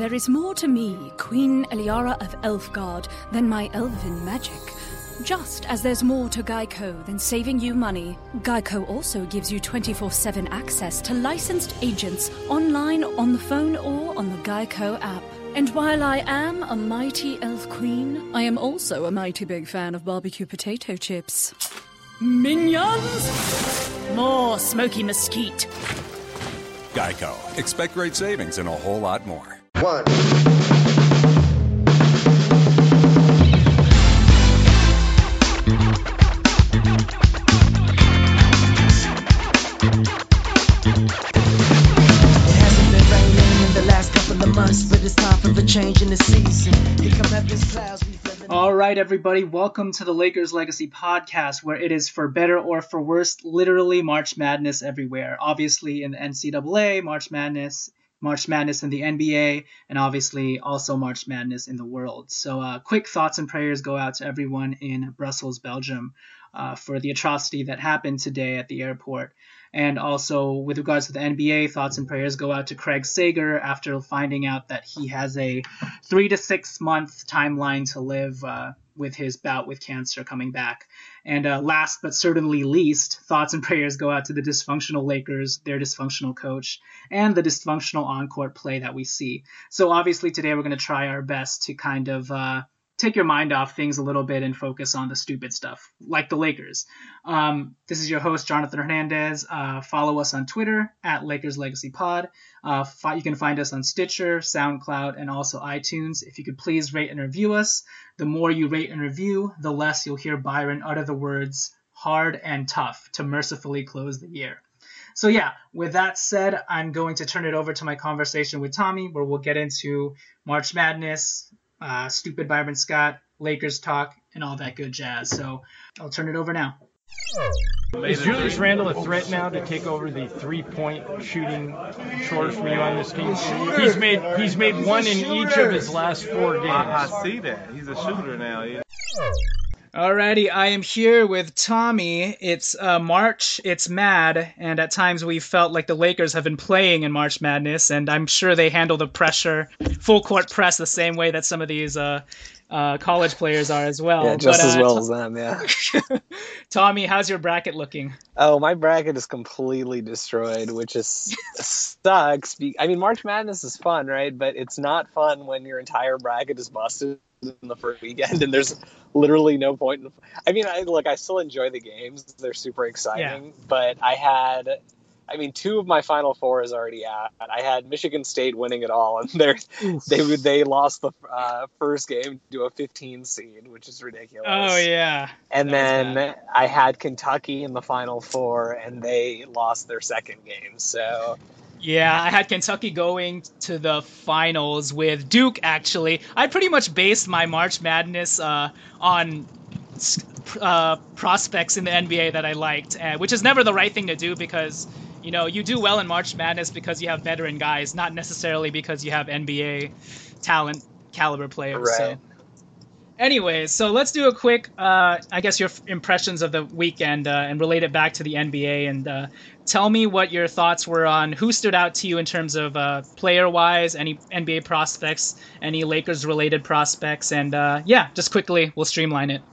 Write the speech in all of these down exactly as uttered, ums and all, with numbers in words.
There is more to me, Queen Eliara of Elfgard, than my elven magic. Just as there's more to Geico than saving you money, Geico also gives you twenty-four seven access to licensed agents online, on the phone, or on the Geico app. And while I am a mighty elf queen, I am also a mighty big fan of barbecue potato chips. Minions! More smoky mesquite. Geico. Expect great savings and a whole lot more. One. But it's time for the change in the season. Clouds, All right, everybody, welcome to the Lakers Legacy Podcast, where it is for better or for worse, literally March Madness everywhere. Obviously in the N C double A, March Madness, March Madness in the N B A, and obviously also March Madness in the world. So uh, quick thoughts and prayers go out to everyone in Brussels, Belgium, uh, for the atrocity that happened today at the airport. And also, with regards to the N B A, thoughts and prayers go out to Craig Sager after finding out that he has a three to six month timeline to live uh, with his bout with cancer coming back. And uh, last but certainly least, thoughts and prayers go out to the dysfunctional Lakers, their dysfunctional coach, and the dysfunctional on-court play that we see. So obviously today we're going to try our best to kind of uh, take your mind off things a little bit and focus on the stupid stuff, like the Lakers. Um, this is your host, Jonathan Hernandez. Uh, follow us on Twitter, at Lakers Legacy Pod. Uh, fi- you can find us on Stitcher, SoundCloud, and also iTunes. If you could please rate and review us. The more you rate and review, the less you'll hear Byron utter the words hard and tough to mercifully close the year. So yeah, with that said, I'm going to turn it over to my conversation with Tommy, where we'll get into March Madness, Uh, stupid Byron Scott, Lakers talk, and all that good jazz. So I'll turn it over now. Is Julius Randle a threat now to take over the three-point shooting chores for you on this team? He's made he's made one in each of his last four games. I, I see that. He's a shooter now. Yeah. Alrighty, I am here with Tommy. It's uh, March, it's mad, and at times we felt like the Lakers have been playing in March Madness, and I'm sure they handle the pressure, full court press, the same way that some of these uh, uh, college players are as well. Yeah, just but, as uh, well t- as them, yeah. Tommy, how's your bracket looking? Oh, my bracket is completely destroyed, which is sucks. I mean, March Madness is fun, right? But it's not fun when your entire bracket is busted in the first weekend and there's literally no point in, I mean I look I still enjoy the games, they're super exciting, yeah. But I had I mean two of my final four is already out. I had Michigan State winning it all, and they they would they lost the uh, first game to a fifteen seed, which is ridiculous. Oh yeah. And then I had Kentucky in the final four, and they lost their second game. So yeah, I had Kentucky going to the finals with Duke, actually. I pretty much based my March Madness uh, on uh, prospects in the N B A that I liked, uh, which is never the right thing to do because, you know, you do well in March Madness because you have veteran guys, not necessarily because you have N B A talent caliber players. Right. So. Anyways, so let's do a quick, uh, I guess, your f- impressions of the weekend uh, and relate it back to the N B A. And uh, tell me what your thoughts were on who stood out to you in terms of uh, player-wise, any N B A prospects, any Lakers-related prospects. And uh, yeah, just quickly, we'll streamline it.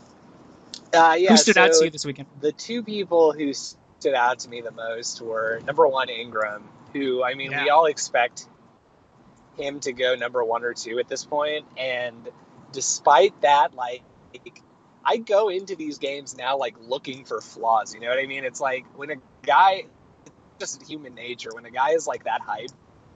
Uh, yeah, who stood so out to you this weekend? The two people who stood out to me the most were, number one, Ingram, who, I mean, yeah. we all expect him to go number one or two at this point. And despite that, like, I go into these games now, like, looking for flaws. You know what I mean? It's like when a guy, just human nature, when a guy is like that hype,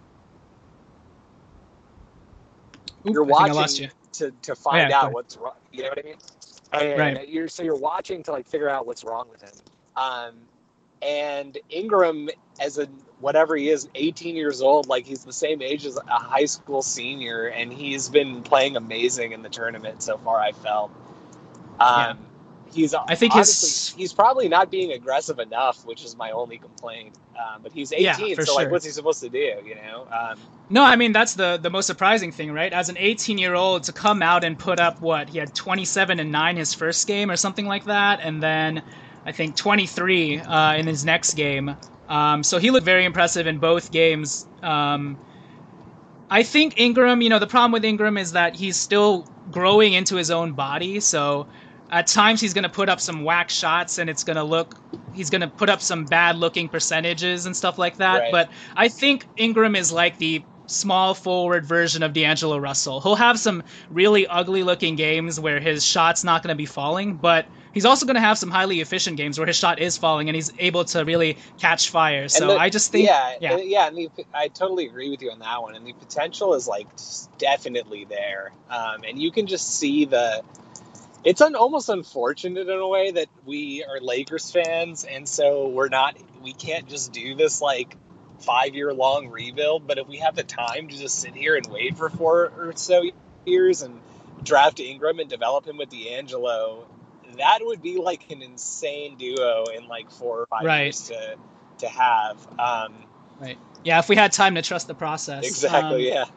Oop, you're I watching I you. to, to find oh, yeah, out what's wrong. You know what I mean? And right. You're, so you're watching to, like, figure out what's wrong with him. Um, and Ingram, as a whatever he is, eighteen years old, like he's the same age as a high school senior, and he's been playing amazing in the tournament so far, I felt. Um, yeah. He's, I think honestly, his... he's probably not being aggressive enough, which is my only complaint. Um, but he's eighteen, yeah, so sure. like, what's he supposed to do? You know? Um, no, I mean that's the the most surprising thing, right? As an eighteen-year-old to come out and put up what he had twenty-seven and nine his first game or something like that, and then I think twenty-three uh, in his next game. Um, so he looked very impressive in both games. Um, I think Ingram, you know, the problem with Ingram is that he's still growing into his own body. So at times he's going to put up some whack shots and it's going to look, he's going to put up some bad looking percentages and stuff like that. Right. But I think Ingram is like the small forward version of D'Angelo Russell. He'll have some really ugly looking games where his shot's not going to be falling, but he's also going to have some highly efficient games where his shot is falling and he's able to really catch fire. So the, I just think, yeah, yeah, and, yeah, and the, I totally agree with you on that one. And the potential is like definitely there. Um, and you can just see the, it's un, almost unfortunate in a way that we are Lakers fans. And so we're not, we can't just do this like five year long rebuild. But if we have the time to just sit here and wait for four or so years and draft Ingram and develop him with D'Angelo, that would be like an insane duo in like four or five right. years to to have. Um, right. Yeah, if we had time to trust the process. Exactly, um, yeah.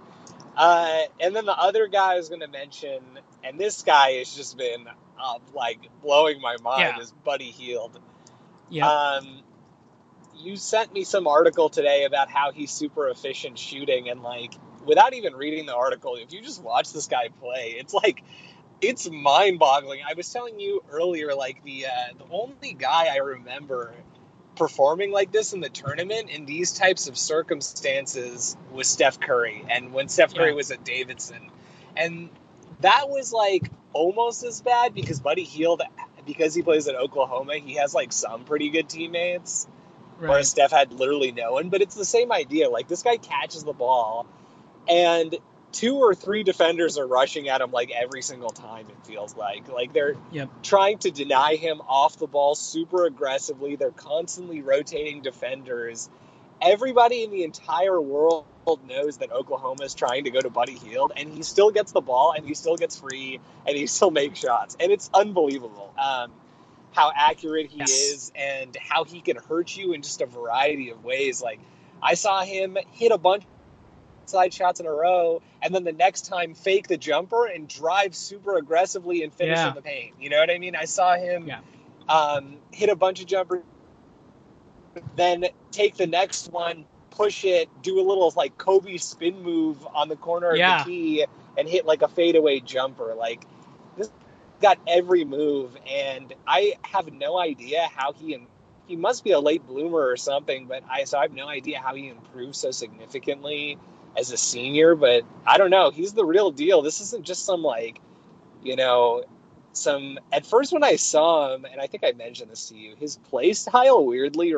Uh, and then the other guy I was going to mention, and this guy has just been uh, like blowing my mind, yeah. is Buddy Hield. Yeah. Um, you sent me some article today about how he's super efficient shooting, and like without even reading the article, if you just watch this guy play, it's like it's mind-boggling. I was telling you earlier, like the uh, the only guy I remember performing like this in the tournament in these types of circumstances was Steph Curry, and when Steph Curry yeah. was at Davidson, and that was like almost as bad because Buddy Hield, because he plays at Oklahoma, he has like some pretty good teammates. Right. Whereas Steph had literally no one, but it's the same idea. Like this guy catches the ball, and two or three defenders are rushing at him like every single time. It feels like like they're yep. trying to deny him off the ball super aggressively. They're constantly rotating defenders. Everybody in the entire world knows that Oklahoma is trying to go to Buddy Hield, and he still gets the ball, and he still gets free, and he still makes shots, and it's unbelievable. Um, how accurate he yes. is and how he can hurt you in just a variety of ways. Like I saw him hit a bunch of side shots in a row and then the next time fake the jumper and drive super aggressively and finish yeah. in the paint. You know what I mean? I saw him yeah. um, hit a bunch of jumpers, then take the next one, push it, do a little like Kobe spin move on the corner yeah. of the key and hit like a fadeaway jumper. Like this got every move, and I have no idea how he he must be a late bloomer or something, but I so I have no idea how he improved so significantly as a senior. But I don't know, he's the real deal. This isn't just some like, you know, some at first when I saw him, and I think I mentioned this to you, his play style weirdly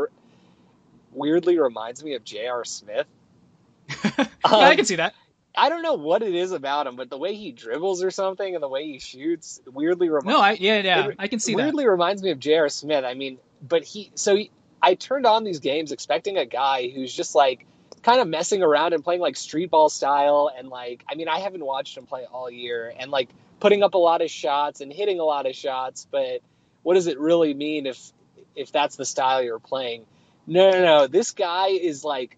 weirdly reminds me of J R. Smith. yeah, um, I can see that. I don't know what it is about him, but the way he dribbles or something and the way he shoots weirdly reminds No, I yeah, yeah, I can see weirdly that. Weirdly reminds me of J R. Smith. I mean, but he so he, I turned on these games expecting a guy who's just like kind of messing around and playing like street ball style, and like I mean, I haven't watched him play all year, and like putting up a lot of shots and hitting a lot of shots, but what does it really mean if if that's the style you're playing? No, no, no. This guy is like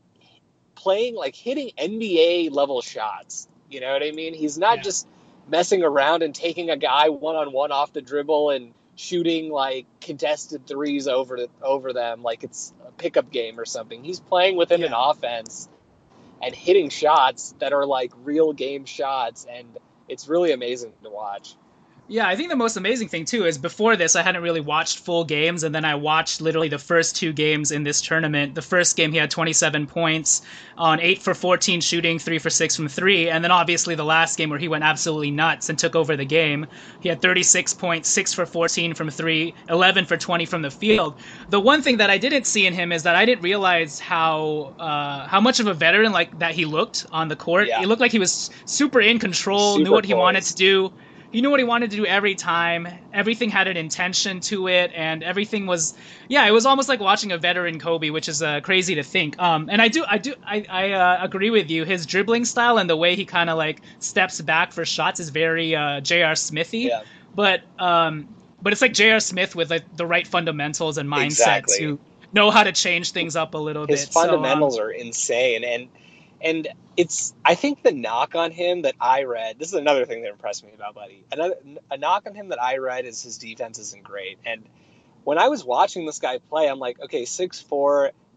playing, like hitting N B A level shots. You know what I mean? He's not yeah. just messing around and taking a guy one-on-one off the dribble and shooting like contested threes over to, over them like it's a pickup game or something. He's playing within yeah. an offense and hitting shots that are like real game shots, and it's really amazing to watch. Yeah, I think the most amazing thing, too, is before this, I hadn't really watched full games, and then I watched literally the first two games in this tournament. The first game, he had twenty-seven points on eight for fourteen shooting, three for six from three, and then obviously the last game where he went absolutely nuts and took over the game. He had thirty-six points, six for fourteen from three, eleven for twenty from the field. The one thing that I didn't see in him is that I didn't realize how uh, how much of a veteran like that he looked on the court. Yeah. He looked like he was super in control, super knew what he close. wanted to do. He knew what he wanted to do every time. Everything had an intention to it, and everything was, yeah, it was almost like watching a veteran Kobe, which is uh, crazy to think. Um, and I do, I do, I, I uh, agree with you. His dribbling style and the way he kind of like steps back for shots is very uh, J R. Smithy. Yeah. But, um, but it's like J R. Smith with like the right fundamentals and mindsets exactly. to know how to change things up a little His bit. His fundamentals so, um, are insane, and. And it's, I think the knock on him that I read, this is another thing that impressed me about Buddy. Another, a knock on him that I read is his defense isn't great. And when I was watching this guy play, I'm like, okay, six foot four,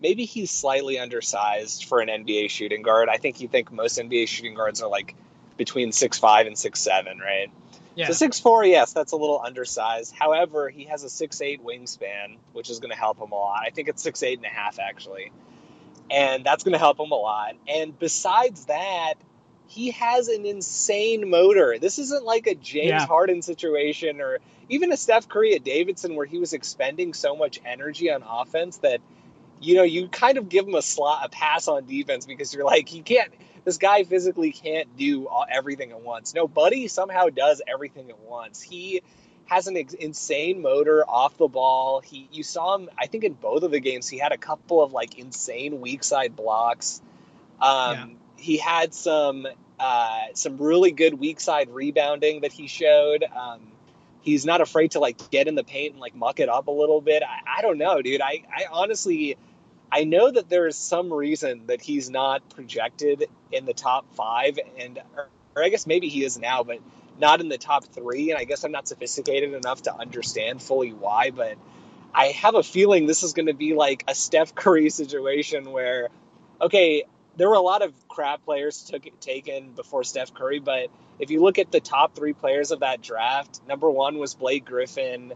maybe he's slightly undersized for an N B A shooting guard. I think you think most N B A shooting guards are like between six five and six seven, right? Yeah. So six four, yes, that's a little undersized. However, he has a six eight wingspan, which is going to help him a lot. I think it's six eight and a half, actually. And that's going to help him a lot. And besides that, he has an insane motor. This isn't like a James Yeah. Harden situation or even a Steph Curry at Davidson where he was expending so much energy on offense that, you know, you kind of give him a slot, a pass on defense because you're like, he can't, this guy physically can't do all, everything at once. No, Buddy somehow does everything at once. He has an ex- insane motor off the ball. He, you saw him, I think in both of the games, he had a couple of like insane weak side blocks. Um, Yeah. He had some, uh, some really good weak side rebounding that he showed. Um, he's not afraid to like get in the paint and like muck it up a little bit. I, I don't know, dude. I, I honestly, I know that there's some reason that he's not projected in the top five, and or, or I guess maybe he is now, but not in the top three. And I guess I'm not sophisticated enough to understand fully why, but I have a feeling this is going to be like a Steph Curry situation where, okay, there were a lot of crap players took, taken before Steph Curry, but if you look at the top three players of that draft, number one was Blake Griffin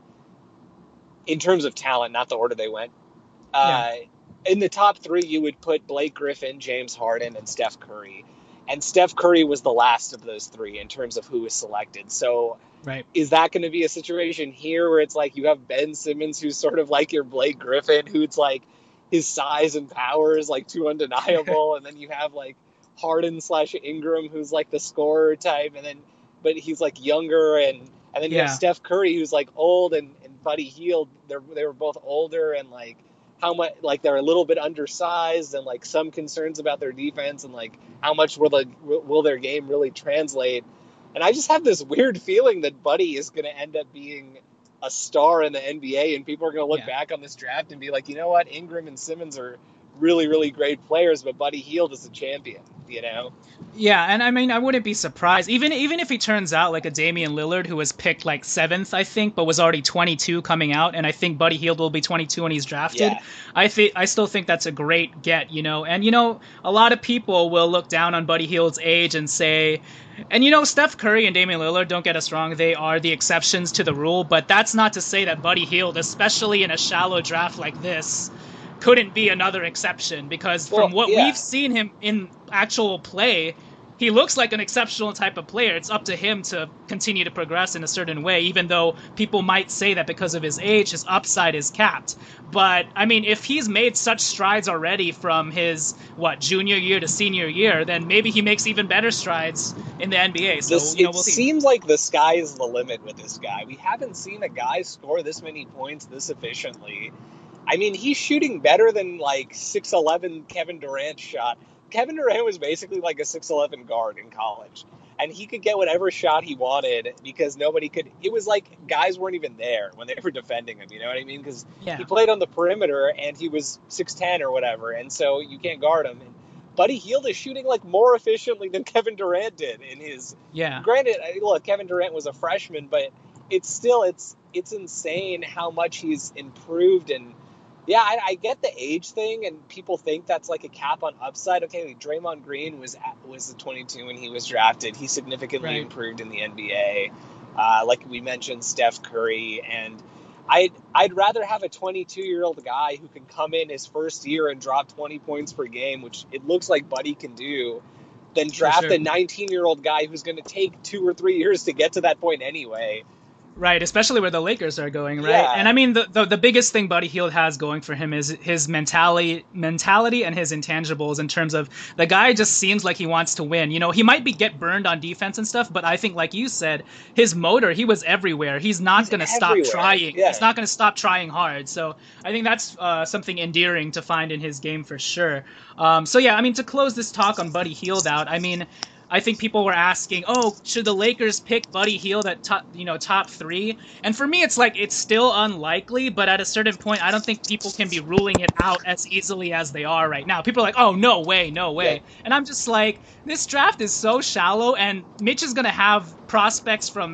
in terms of talent, not the order they went. Uh, in the top three, you would put Blake Griffin, James Harden, and Steph Curry. And Steph Curry was the last of those three in terms of who was selected. So Right. is that going to be a situation here where it's like you have Ben Simmons, who's sort of like your Blake Griffin, who's like his size and power is like too undeniable. And then you have like Harden slash Ingram, who's like the scorer type. And then, but he's like younger. And, and then you Yeah. have Steph Curry, who's like old, and, and Buddy Hield. They're, they were both older and like, how much, like they're a little bit undersized and like some concerns about their defense and like how much will the, will their game really translate. And I just have this weird feeling that Buddy is going to end up being a star in the N B A, and people are going to look Yeah. back on this draft and be like, you know what, Ingram and Simmons are really, really great players, but Buddy Hield is a champion, you know? Yeah, and I mean, I wouldn't be surprised, even even if he turns out like a Damian Lillard, who was picked like seventh, I think, but was already twenty-two coming out, and I think Buddy Hield will be twenty-two when he's drafted. Yeah. I think I still think that's a great get, you know. And you know, a lot of people will look down on Buddy Hield's age and say, and you know, Steph Curry and Damian Lillard, don't get us wrong, they are the exceptions to the rule, but that's not to say that Buddy Hield, especially in a shallow draft like this, couldn't be another exception, because from Well, what yeah. we've seen him in actual play, he looks like an exceptional type of player. It's up to him to continue to progress in a certain way, even though people might say that because of his age, his upside is capped. But, I mean, if he's made such strides already from his, what, junior year to senior year, then maybe he makes even better strides in the N B A. So, This, you know, it we'll see. seems like the sky is the limit with this guy. We haven't seen a guy score this many points this efficiently. I mean, he's shooting better than like six eleven Kevin Durant shot. Kevin Durant was basically like a six eleven guard in college, and he could get whatever shot he wanted because nobody could. It was like guys weren't even there when they were defending him. You know what I mean? Because Yeah. he played on the perimeter and he was six ten or whatever, and so you can't guard him. And Buddy Hield is shooting like more efficiently than Kevin Durant did in his. Yeah. Granted, I- look, Kevin Durant was a freshman, but it's still it's it's insane how much he's improved. And yeah, I, I get the age thing, and people think that's like a cap on upside. Okay, like Draymond Green was at, was a twenty-two when he was drafted. He significantly Right. improved in the N B A. Uh, like we mentioned, Steph Curry, and I'd I'd rather have a twenty-two-year-old guy who can come in his first year and drop twenty points per game, which it looks like Buddy can do, than draft sure. a nineteen-year-old guy who's going to take two or three years to get to that point anyway. Right, especially where the Lakers are going, right? Yeah. And I mean, the, the the biggest thing Buddy Hield has going for him is his mentality, mentality and his intangibles. In terms of the guy, just seems like he wants to win. You know, he might be get burned on defense and stuff, but I think, like you said, his motor, he was everywhere. He's not going to stop everywhere. trying. Yeah. He's not going to stop trying hard. So I think that's uh, something endearing to find in his game for sure. Um, so yeah, I mean, to close this talk on Buddy Hield out, I mean, I think people were asking, oh, should the Lakers pick Buddy Hield at top, you know, top three? And for me, it's like, it's still unlikely, but at a certain point, I don't think people can be ruling it out as easily as they are right now. People are like, oh, no way, no way. Yeah. And I'm just like, this draft is so shallow, and Mitch is going to have prospects from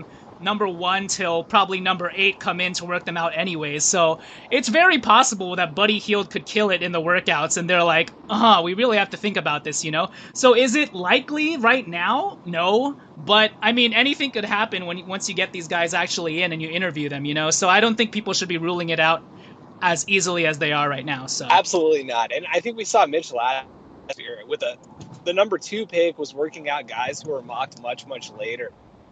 number one till probably number eight come in to work them out anyways. So it's very possible that Buddy Hield could kill it in the workouts, and they're like, uh-huh, we really have to think about this, you know? So is it likely right now? No. But, I mean, anything could happen when once you get these guys actually in and you interview them, you know? So I don't think people should be ruling it out as easily as they are right now. So absolutely not. And I think we saw Mitch last year with a the number two pick was working out guys who were mocked much, much later.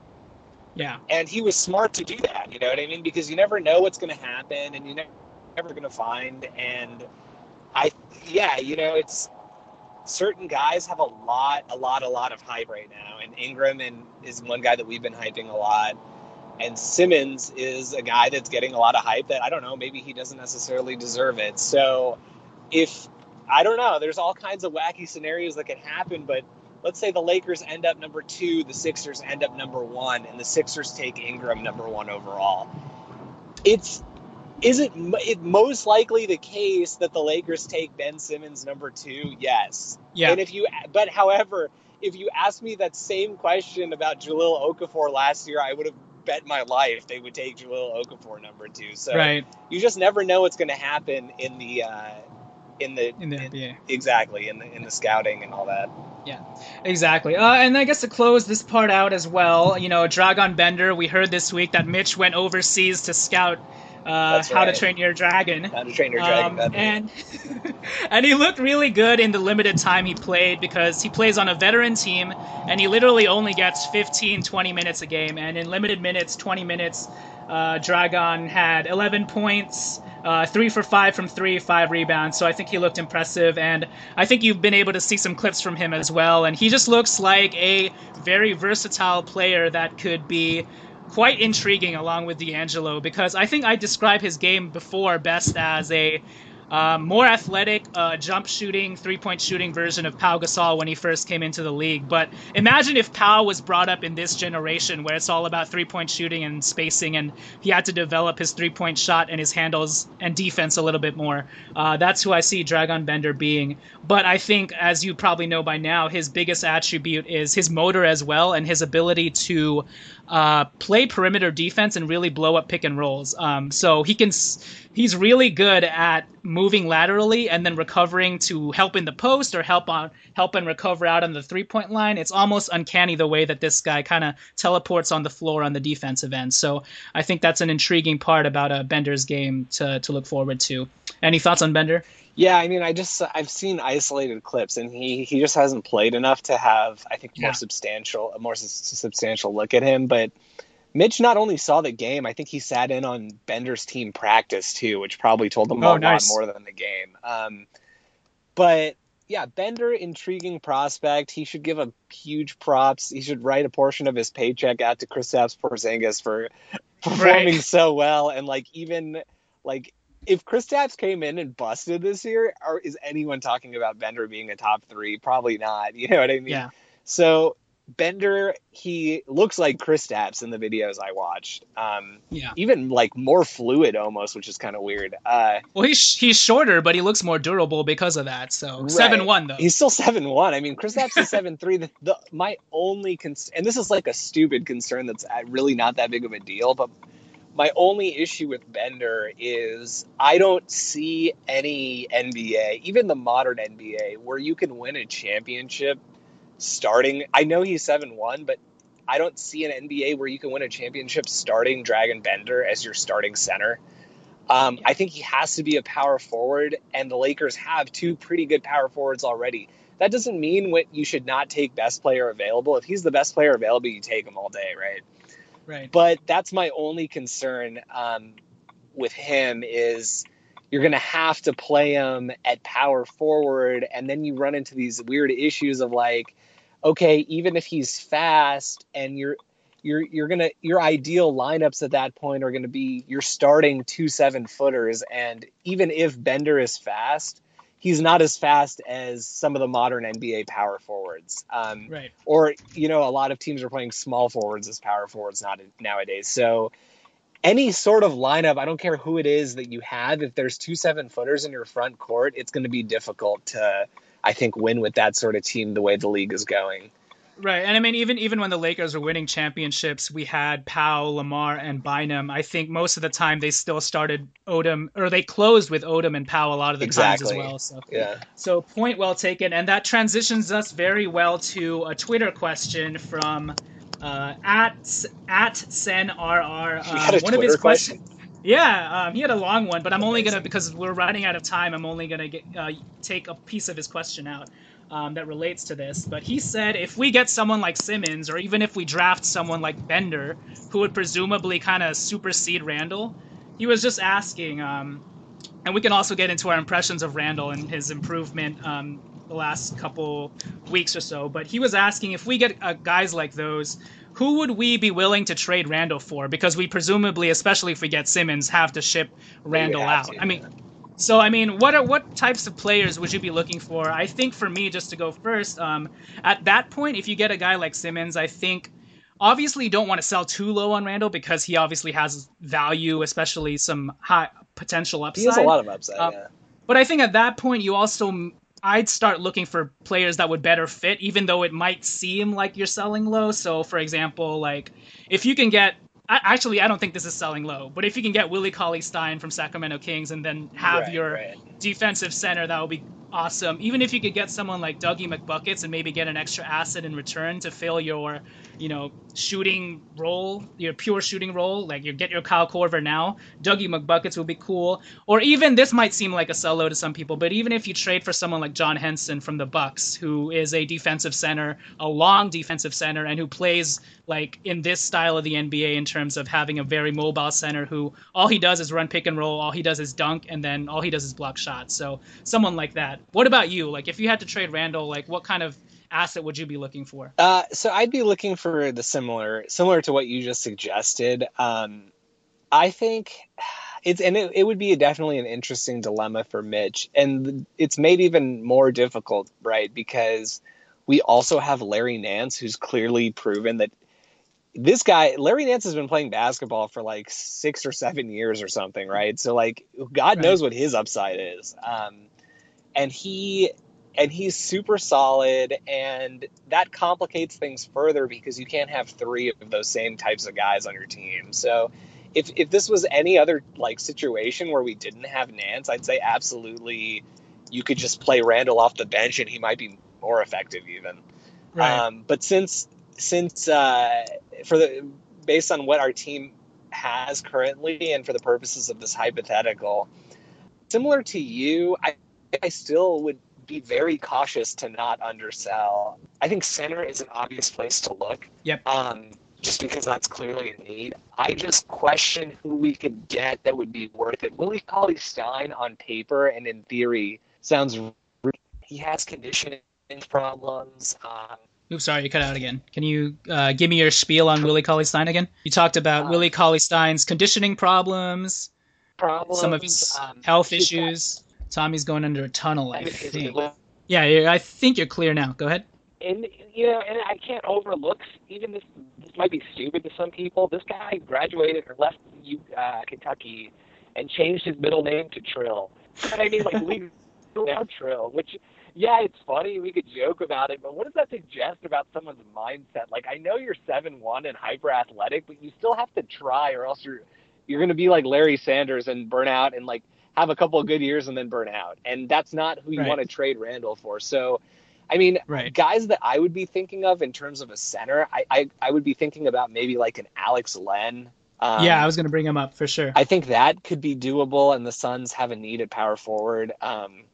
Yeah. And he was smart to do that, you know what I mean? Because you never know what's going to happen, and you're never going to find. And I, yeah, you know, it's certain guys have a lot, a lot, a lot of hype right now. And Ingram and is one guy that we've been hyping a lot. And Simmons is a guy that's getting a lot of hype that, I don't know, maybe he doesn't necessarily deserve it. So if, I don't know, there's all kinds of wacky scenarios that can happen, but let's say the Lakers end up number two, the Sixers end up number one, and the Sixers take Ingram number one overall. It's, is it, it most likely the case that the Lakers take Ben Simmons number two? Yes. Yeah. And if you, but however, if you asked me that same question about Jahlil Okafor last year, I would have bet my life they would take Jahlil Okafor number two. So right. You just never know what's going to happen in the, uh, in the, in the in, N B A. Exactly. In the, in the scouting and all that. Yeah, exactly. Uh, and I guess to close this part out as well, you know, Dragan Bender, we heard this week that Mitch went overseas to scout uh, That's How right. to Train Your Dragon. How to Train Your Dragon um, Bender. And, and he looked really good in the limited time he played because he plays on a veteran team and he literally only gets fifteen, twenty minutes a game. And in limited minutes, twenty minutes, uh, Dragan had eleven points, Uh, three for five from three, five rebounds. So I think he looked impressive, and I think you've been able to see some clips from him as well. And he just looks like a very versatile player that could be quite intriguing along with D'Angelo, because I think I described his game before best as a uh, more athletic, uh, jump shooting, three-point shooting version of Pau Gasol when he first came into the league. But imagine if Pau was brought up in this generation where it's all about three-point shooting and spacing, and he had to develop his three-point shot and his handles and defense a little bit more. Uh, that's who I see Dragan Bender being. But I think, as you probably know by now, his biggest attribute is his motor as well and his ability to uh, play perimeter defense and really blow up pick and rolls. Um, so he can, he's really good at moving laterally and then recovering to help in the post or help on help and recover out on the three-point line. It's almost uncanny the way that this guy kind of teleports on the floor on the defensive end. So I think that's an intriguing part about uh, Bender's game to to look forward to. Any thoughts on Bender? Yeah, I mean, I just I've seen isolated clips, and he, he just hasn't played enough to have, I think, more Yeah. substantial a more s- substantial look at him. But Mitch not only saw the game, I think he sat in on Bender's team practice too, which probably told him Oh, a nice. lot more than the game. Um, but yeah, Bender, intriguing prospect. He should give a huge props. He should write a portion of his paycheck out to Kristaps Porzingis for performing Right. so well, and like even like. If Kristaps came in and busted this year, or is anyone talking about Bender being a top three? Probably not. You know what I mean? Yeah. So Bender, he looks like Kristaps in the videos I watched. Um, Yeah. Even like more fluid almost, which is kind of weird. Uh, Well, he's he's shorter, but he looks more durable because of that. So seven one though. He's still seven one. I mean, Kristaps is seven three. The, the my only concern, and this is like a stupid concern that's really not that big of a deal, but my only issue with Bender is I don't see any N B A, even the modern N B A, where you can win a championship starting. I know he's seven one, but I don't see an N B A where you can win a championship starting Dragan Bender as your starting center. Um, I think he has to be a power forward, and the Lakers have two pretty good power forwards already. That doesn't mean what you should not take best player available. If he's the best player available, you take him all day, right? Right. But that's my only concern um, with him is you're going to have to play him at power forward, and then you run into these weird issues of like, okay, even if he's fast and you're you're you're gonna your ideal lineups at that point are going to be you're starting two seven footers, and even if Bender is fast, he's not as fast as some of the modern N B A power forwards. Um, Right. Or, you know, a lot of teams are playing small forwards as power forwards not nowadays. So any sort of lineup, I don't care who it is that you have, if there's two seven footers in your front court, it's going to be difficult to, I think, win with that sort of team the way the league is going. Right, and I mean, even even when the Lakers were winning championships, we had Powell, Lamar, and Bynum. I think most of the time they still started Odom, or they closed with Odom and Powell a lot of the exactly. times as well. So, yeah. So point well taken, and that transitions us very well to a Twitter question from uh, at at Sen R R. Um, one Twitter of his questions. Question? Yeah, um, he had a long one, but I'm only gonna because we're running out of time. I'm only gonna get, uh, take a piece of his question out. Um, that relates to this, but he said if we get someone like Simmons, or even if we draft someone like Bender, who would presumably kind of supersede Randall, he was just asking, um, and we can also get into our impressions of Randall and his improvement um, the last couple weeks or so, but he was asking if we get uh, guys like those, who would we be willing to trade Randall for? Because we presumably, especially if we get Simmons, have to ship Randall out. To, I mean... So, I mean, what are what types of players would you be looking for? I think for me, just to go first, um, at that point, if you get a guy like Simmons, I think obviously you don't want to sell too low on Randall because he obviously has value, especially some high potential upside. He has a lot of upside, um, yeah. But I think at that point, you also, I'd start looking for players that would better fit, even though it might seem like you're selling low. So, for example, like if you can get, actually, I don't think this is selling low, but if you can get Willie Cauley-Stein from Sacramento Kings and then have right, your right. defensive center, that would be awesome. Even if you could get someone like Dougie McBuckets and maybe get an extra asset in return to fill your, you know, shooting role, your pure shooting role, like you get your Kyle Korver now, Dougie McBuckets would be cool. Or even, this might seem like a sell low to some people, but even if you trade for someone like John Henson from the Bucks, who is a defensive center, a long defensive center, and who plays like in this style of the N B A in terms of having a very mobile center who all he does is run pick and roll, all he does is dunk, and then all he does is block shots. So someone like that. What about you? Like if you had to trade Randall, like what kind of asset would you be looking for? Uh, so I'd be looking for the similar, similar to what you just suggested. Um, I think it's, and it, it would be definitely an interesting dilemma for Mitch, and it's made even more difficult, right? Because we also have Larry Nance, who's clearly proven that this guy, Larry Nance, has been playing basketball for like six or seven years or something, right? So like, God right. knows what his upside is. Um, and he, and he's super solid, and that complicates things further because you can't have three of those same types of guys on your team. So if if this was any other like situation where we didn't have Nance, I'd say absolutely you could just play Randall off the bench and he might be more effective even. Right. Um, but since since uh, for the based on what our team has currently and for the purposes of this hypothetical, similar to you, I I still would be very cautious to not undersell. I think center is an obvious place to look. Yep. Um, just because that's clearly a need. I just question who we could get that would be worth it. Willie Cauley-Stein on paper and in theory sounds. He has conditioning problems. Um, Oops, sorry, you cut out again. Can you uh, give me your spiel on Willie Cauley-Stein again? You talked about um, Willie Cauley-Stein's conditioning problems, problems, some of his um, health issues. Got, Tommy's going under a tunnel, I, I think. It, yeah, I think you're clear now. Go ahead. And, you know, and I can't overlook, even this, this might be stupid to some people, this guy graduated or left uh, Kentucky and changed his middle name to Trill. And I mean, like, we now Trill, which, yeah, it's funny, we could joke about it, but what does that suggest about someone's mindset? Like, I know you're seven one and hyper-athletic, but you still have to try, or else you're you're going to be like Larry Sanders and burn out and, like, have a couple of good years and then burn out. And that's not who you right. want to trade Randall for. So, I mean, right. guys that I would be thinking of in terms of a center, I, I, I would be thinking about maybe like an Alex Len. Um, yeah, I was going to bring him up for sure. I think that could be doable, and the Suns have a need at power forward. Um,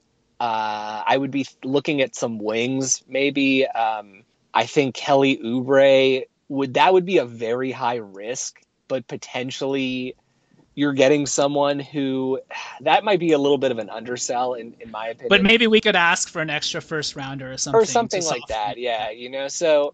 uh, I would be looking at some wings, maybe. Um, I think Kelly Oubre would that would be a very high risk, but potentially you're getting someone who that might be a little bit of an undersell in, in my opinion. But maybe we could ask for an extra first rounder or something. Or something like that. Yeah. You know, so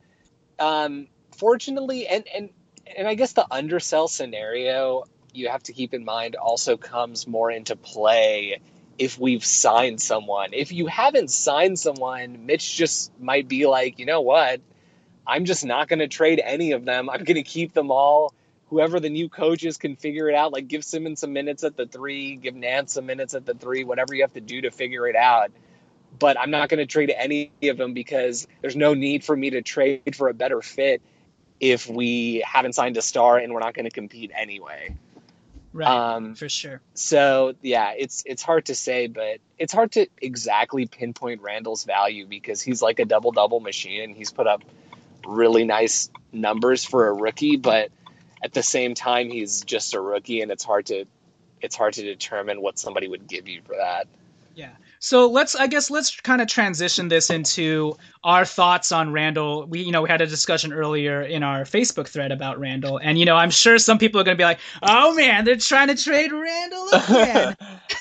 um, fortunately, and, and, and I guess the undersell scenario you have to keep in mind also comes more into play if we've signed someone. If you haven't signed someone, Mitch just might be like, you know what? I'm just not going to trade any of them. I'm going to keep them all. Whoever the new coaches can figure it out, like give Simmons some minutes at the three, give Nance some minutes at the three, whatever you have to do to figure it out. but I'm not going to trade any of them because there's no need for me to trade for a better fit if we haven't signed a star and we're not going to compete anyway. Right, um, for sure. So yeah, it's it's hard to say, but it's hard to exactly pinpoint Randall's value because he's like a double double machine and he's put up really nice numbers for a rookie, but at the same time he's just a rookie, and it's hard to it's hard to determine what somebody would give you for that. Yeah. So let's, I guess, let's kind of transition this into our thoughts on Randall. We, you know, we had a discussion earlier in our Facebook thread about Randall, and you know, I'm sure some people are going to be like, "Oh man, they're trying to trade Randall again."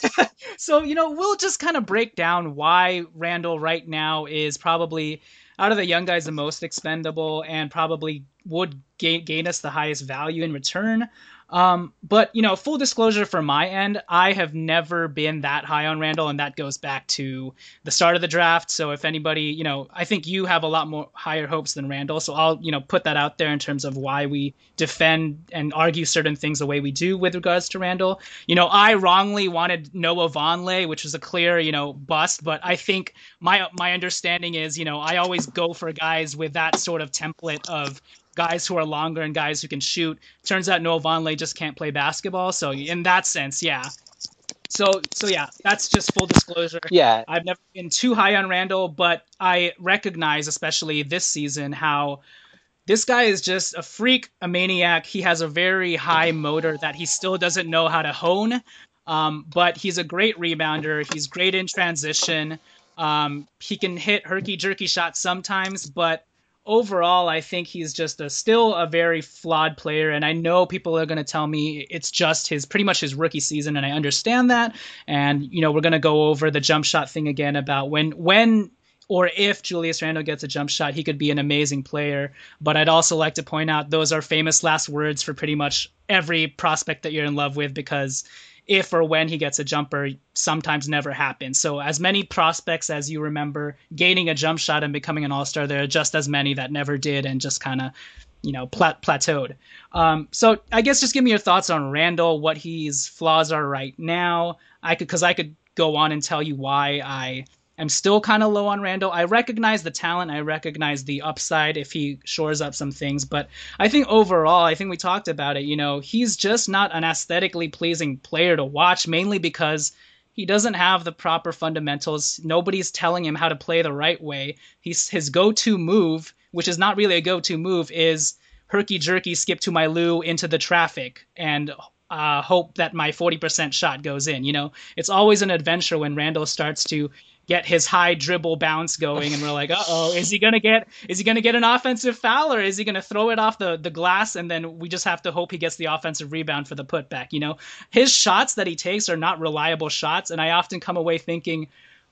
So you know, we'll just kind of break down why Randall right now is probably out of the young guys the most expendable and probably would gain, gain us the highest value in return. Um, but, you know, full disclosure from my end, I have never been that high on Randall, and that goes back to the start of the draft. So if anybody, you know, I think you have a lot more higher hopes than Randall. So I'll, you know, put that out there in terms of why we defend and argue certain things the way we do with regards to Randall. You know, I wrongly wanted Noah Vonleh, which was a clear, you know, bust. But I think my my understanding is, you know, I always go for guys with that sort of template of guys who are longer and guys who can shoot. Turns out Noah Vonleh just can't play basketball. So in that sense, yeah. So so yeah, that's just full disclosure. Yeah. I've never been too high on Randall, but I recognize, especially this season, how this guy is just a freak, a maniac. He has a very high motor that he still doesn't know how to hone. Um, but he's a great rebounder. He's great in transition. Um, he can hit herky-jerky shots sometimes, but overall, I think he's just a still a very flawed player, and I know people are going to tell me it's just his pretty much his rookie season, and I understand that. And you know, we're going to go over the jump shot thing again about when when or if Julius Randle gets a jump shot, he could be an amazing player. But I'd also like to point out those are famous last words for pretty much every prospect that you're in love with, because if or when he gets a jumper sometimes never happens. So as many prospects as you remember gaining a jump shot and becoming an all-star, there are just as many that never did and just kind of, you know, plat- plateaued. Um, so I guess just give me your thoughts on Randall, what his flaws are right now. I could, cause I could go on and tell you why I am still kind of low on Randall. I recognize the talent. I recognize the upside if he shores up some things. But I think overall, I think we talked about it, you know, he's just not an aesthetically pleasing player to watch, mainly because he doesn't have the proper fundamentals. Nobody's telling him how to play the right way. He's his go-to move, which is not really a go-to move, is herky-jerky, skip to my loo into the traffic and uh, hope that my forty percent shot goes in. You know, it's always an adventure when Randall starts to get his high dribble bounce going, and we're like, uh-oh, is he gonna get is he gonna get an offensive foul, or is he gonna throw it off the, the glass, and then we just have to hope he gets the offensive rebound for the putback. You know, his shots that he takes are not reliable shots, and I often come away thinking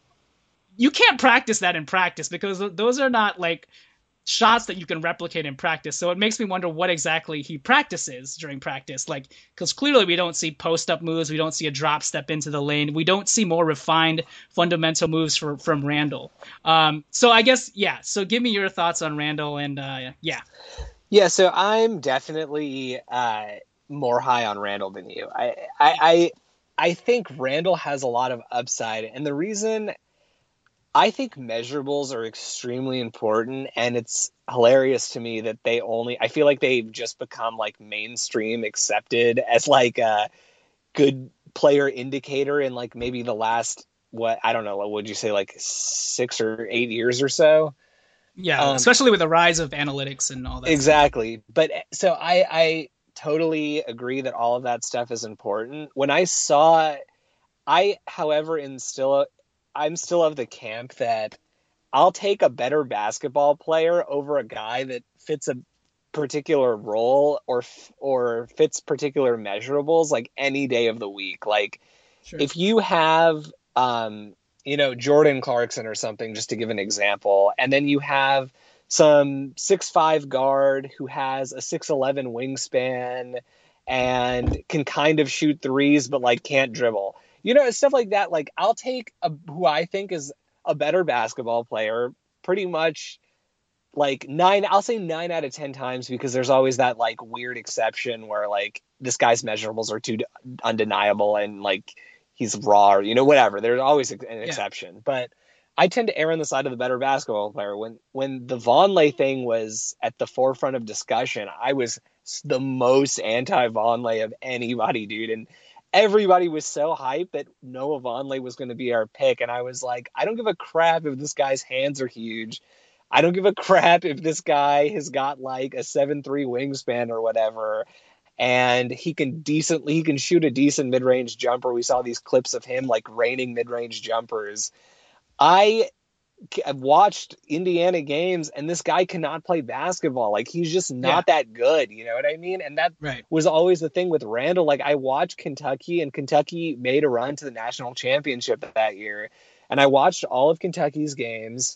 you can't practice that in practice, because those are not like shots that you can replicate in practice. So it makes me wonder what exactly he practices during practice. Like, because clearly we don't see post-up moves. We don't see a drop step into the lane. We don't see more refined fundamental moves for, from Randall. Um, so I guess, yeah. So give me your thoughts on Randall, and uh, yeah. Yeah, so I'm definitely uh, more high on Randall than you. I, I, I, I think Randall has a lot of upside. And the reason I think measurables are extremely important, and it's hilarious to me that they only, I feel like they've just become like mainstream accepted as like a good player indicator in like maybe the last, what, I don't know, what would you say, like six or eight years or so? Yeah, Um, especially with the rise of analytics and all that. Exactly. Stuff. But so I, I totally agree that all of that stuff is important. When I saw, I, however, in still, I'm still of the camp that I'll take a better basketball player over a guy that fits a particular role or or fits particular measurables like any day of the week. Like sure. If you have, um, you know, Jordan Clarkson or something, just to give an example, and then you have some six five guard who has a six eleven wingspan and can kind of shoot threes, but like can't dribble. You know, stuff like that. Like, I'll take a, who I think is a better basketball player pretty much like nine, I'll say nine out of ten times, because there's always that like weird exception where like this guy's measurables are too undeniable and like he's raw, or, you know, whatever. There's always an exception. Yeah. But I tend to err on the side of the better basketball player. When when the Vonleh thing was at the forefront of discussion, I was the most anti-Vonleh of anybody, dude. And everybody was so hyped that Noah Vonleh was going to be our pick. And I was like, I don't give a crap if this guy's hands are huge. I don't give a crap if this guy has got like a seven three wingspan or whatever. And he can decently, he can shoot a decent mid-range jumper. We saw these clips of him like raining mid-range jumpers. I have watched Indiana games, and this guy cannot play basketball. Like, he's just not yeah. that good. You know what I mean? And that right. was always the thing with Randall. Like, I watched Kentucky, and Kentucky made a run to the national championship that year. And I watched all of Kentucky's games,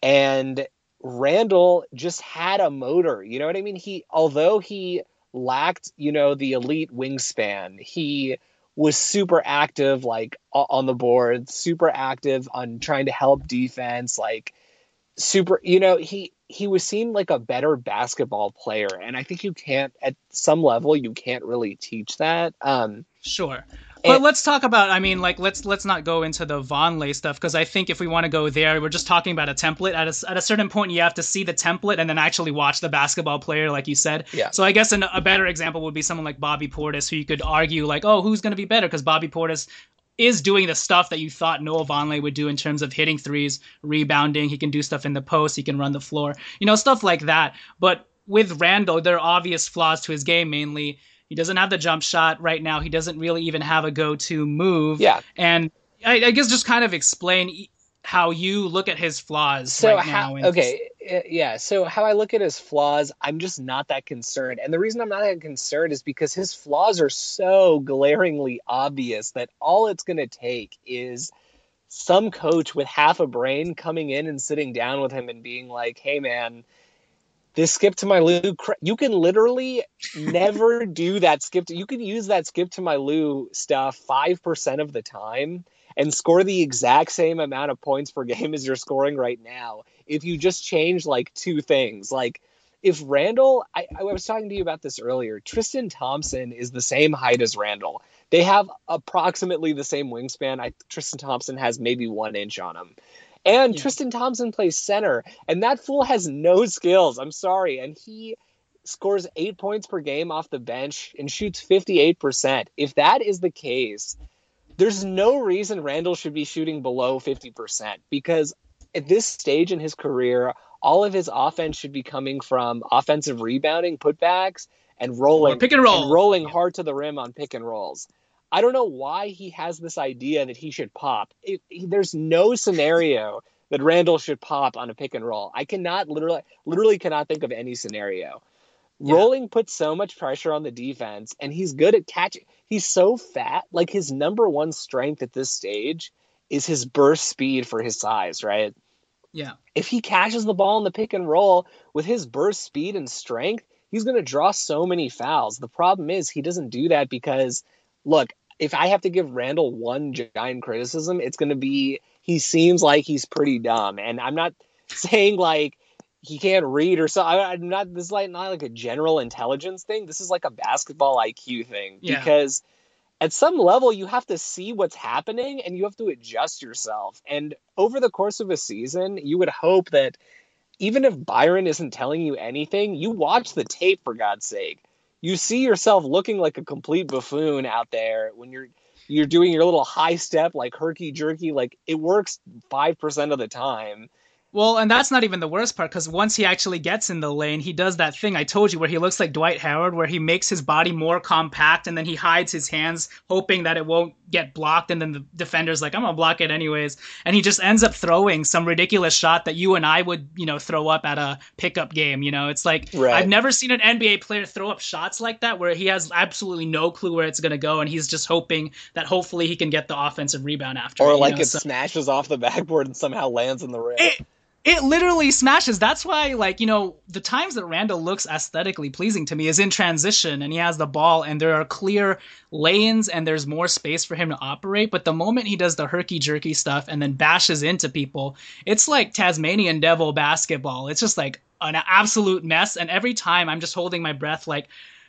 and Randall just had a motor. You know what I mean? He, although he lacked, you know, the elite wingspan, he was super active, like on the board, super active on trying to help defense, like super, you know, he, he was seemed like a better basketball player. And I think you can't, at some level, you can't really teach that. Um, sure. But let's talk about, I mean, like, let's let's not go into the Vonleh stuff, because I think if we want to go there, we're just talking about a template. At a, at a certain point, you have to see the template and then actually watch the basketball player, like you said. Yeah. So I guess an, a better example would be someone like Bobby Portis, who you could argue, like, oh, who's going to be better? Because Bobby Portis is doing the stuff that you thought Noah Vonleh would do in terms of hitting threes, rebounding. He can do stuff in the post. He can run the floor. You know, stuff like that. But with Randall, there are obvious flaws to his game, mainly. He doesn't have the jump shot right now. He doesn't really even have a go-to move. Yeah. And I, I guess just kind of explain how you look at his flaws so right how, now. Okay, yeah. So how I look at his flaws, I'm just not that concerned. And the reason I'm not that concerned is because his flaws are so glaringly obvious that all it's going to take is some coach with half a brain coming in and sitting down with him and being like, hey, man, this skip to my Lou, you can literally never do that skip. To, you can use that skip to my Lou stuff five percent of the time and score the exact same amount of points per game as you're scoring right now if you just change like two things. Like if Randall, I, I was talking to you about this earlier, Tristan Thompson is the same height as Randall. They have approximately the same wingspan. I, Tristan Thompson has maybe one inch on him. And yeah. Tristan Thompson plays center, and that fool has no skills. I'm sorry. And he scores eight points per game off the bench and shoots fifty-eight percent. If that is the case, there's no reason Randall should be shooting below fifty percent, because at this stage in his career, all of his offense should be coming from offensive rebounding, putbacks, and rolling, or pick and roll, and rolling hard to the rim on pick and rolls. I don't know why he has this idea that he should pop. It, he, there's no scenario that Randall should pop on a pick and roll. I cannot literally, literally cannot think of any scenario. Yeah. Rolling puts so much pressure on the defense, and he's good at catching. He's so fat. Like, his number one strength at this stage is his burst speed for his size, right? Yeah. If he catches the ball in the pick and roll with his burst speed and strength, he's going to draw so many fouls. The problem is he doesn't do that because, look, if I have to give Randall one giant criticism, it's going to be he seems like he's pretty dumb. And I'm not saying like he can't read or so. I, I'm not. This is like not like a general intelligence thing. This is like a basketball I Q thing. Yeah. Because at some level you have to see what's happening and you have to adjust yourself. And over the course of a season, you would hope that even if Byron isn't telling you anything, you watch the tape, for God's sake. You see yourself looking like a complete buffoon out there when you're you're doing your little high step, like herky jerky. Like, it works five percent of the time. Well, and that's not even the worst part, because once he actually gets in the lane, he does that thing I told you where he looks like Dwight Howard, where he makes his body more compact and then he hides his hands, hoping that it won't get blocked. And then the defender's like, I'm going to block it anyways. And he just ends up throwing some ridiculous shot that you and I would, you know, throw up at a pickup game. You know, it's like, right. I've never seen an N B A player throw up shots like that where he has absolutely no clue where it's going to go. And he's just hoping that hopefully he can get the offensive rebound after or it. Or like you know? it so, smashes off the backboard and somehow lands in the rim. It, It literally smashes. That's why, like, you know, the times that Randall looks aesthetically pleasing to me is in transition and he has the ball and there are clear lanes and there's more space for him to operate. But the moment he does the herky-jerky stuff and then bashes into people, it's like Tasmanian Devil basketball. It's just like an absolute mess. And every time I'm just holding my breath like,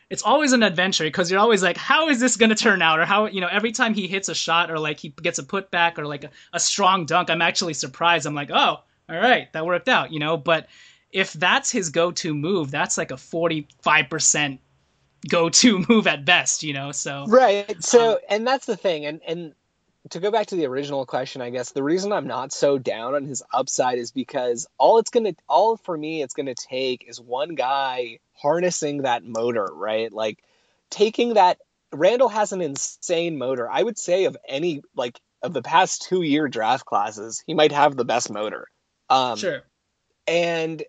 it's always an adventure because you're always like, how is this going to turn out? Or how, you know, every time he hits a shot or like he gets a putback or like a, a strong dunk, I'm actually surprised. I'm like, oh, all right, that worked out, you know? But if that's his go-to move, that's like a forty-five percent go-to move at best, you know? So right. So, um, and that's the thing. And, and to go back to the original question, I guess the reason I'm not so down on his upside is because all it's going to, all for me, it's going to take is one guy harnessing that motor, right? Like taking that. Randall has an insane motor. I would say of any, like of the past two year draft classes, he might have the best motor. Um, sure. And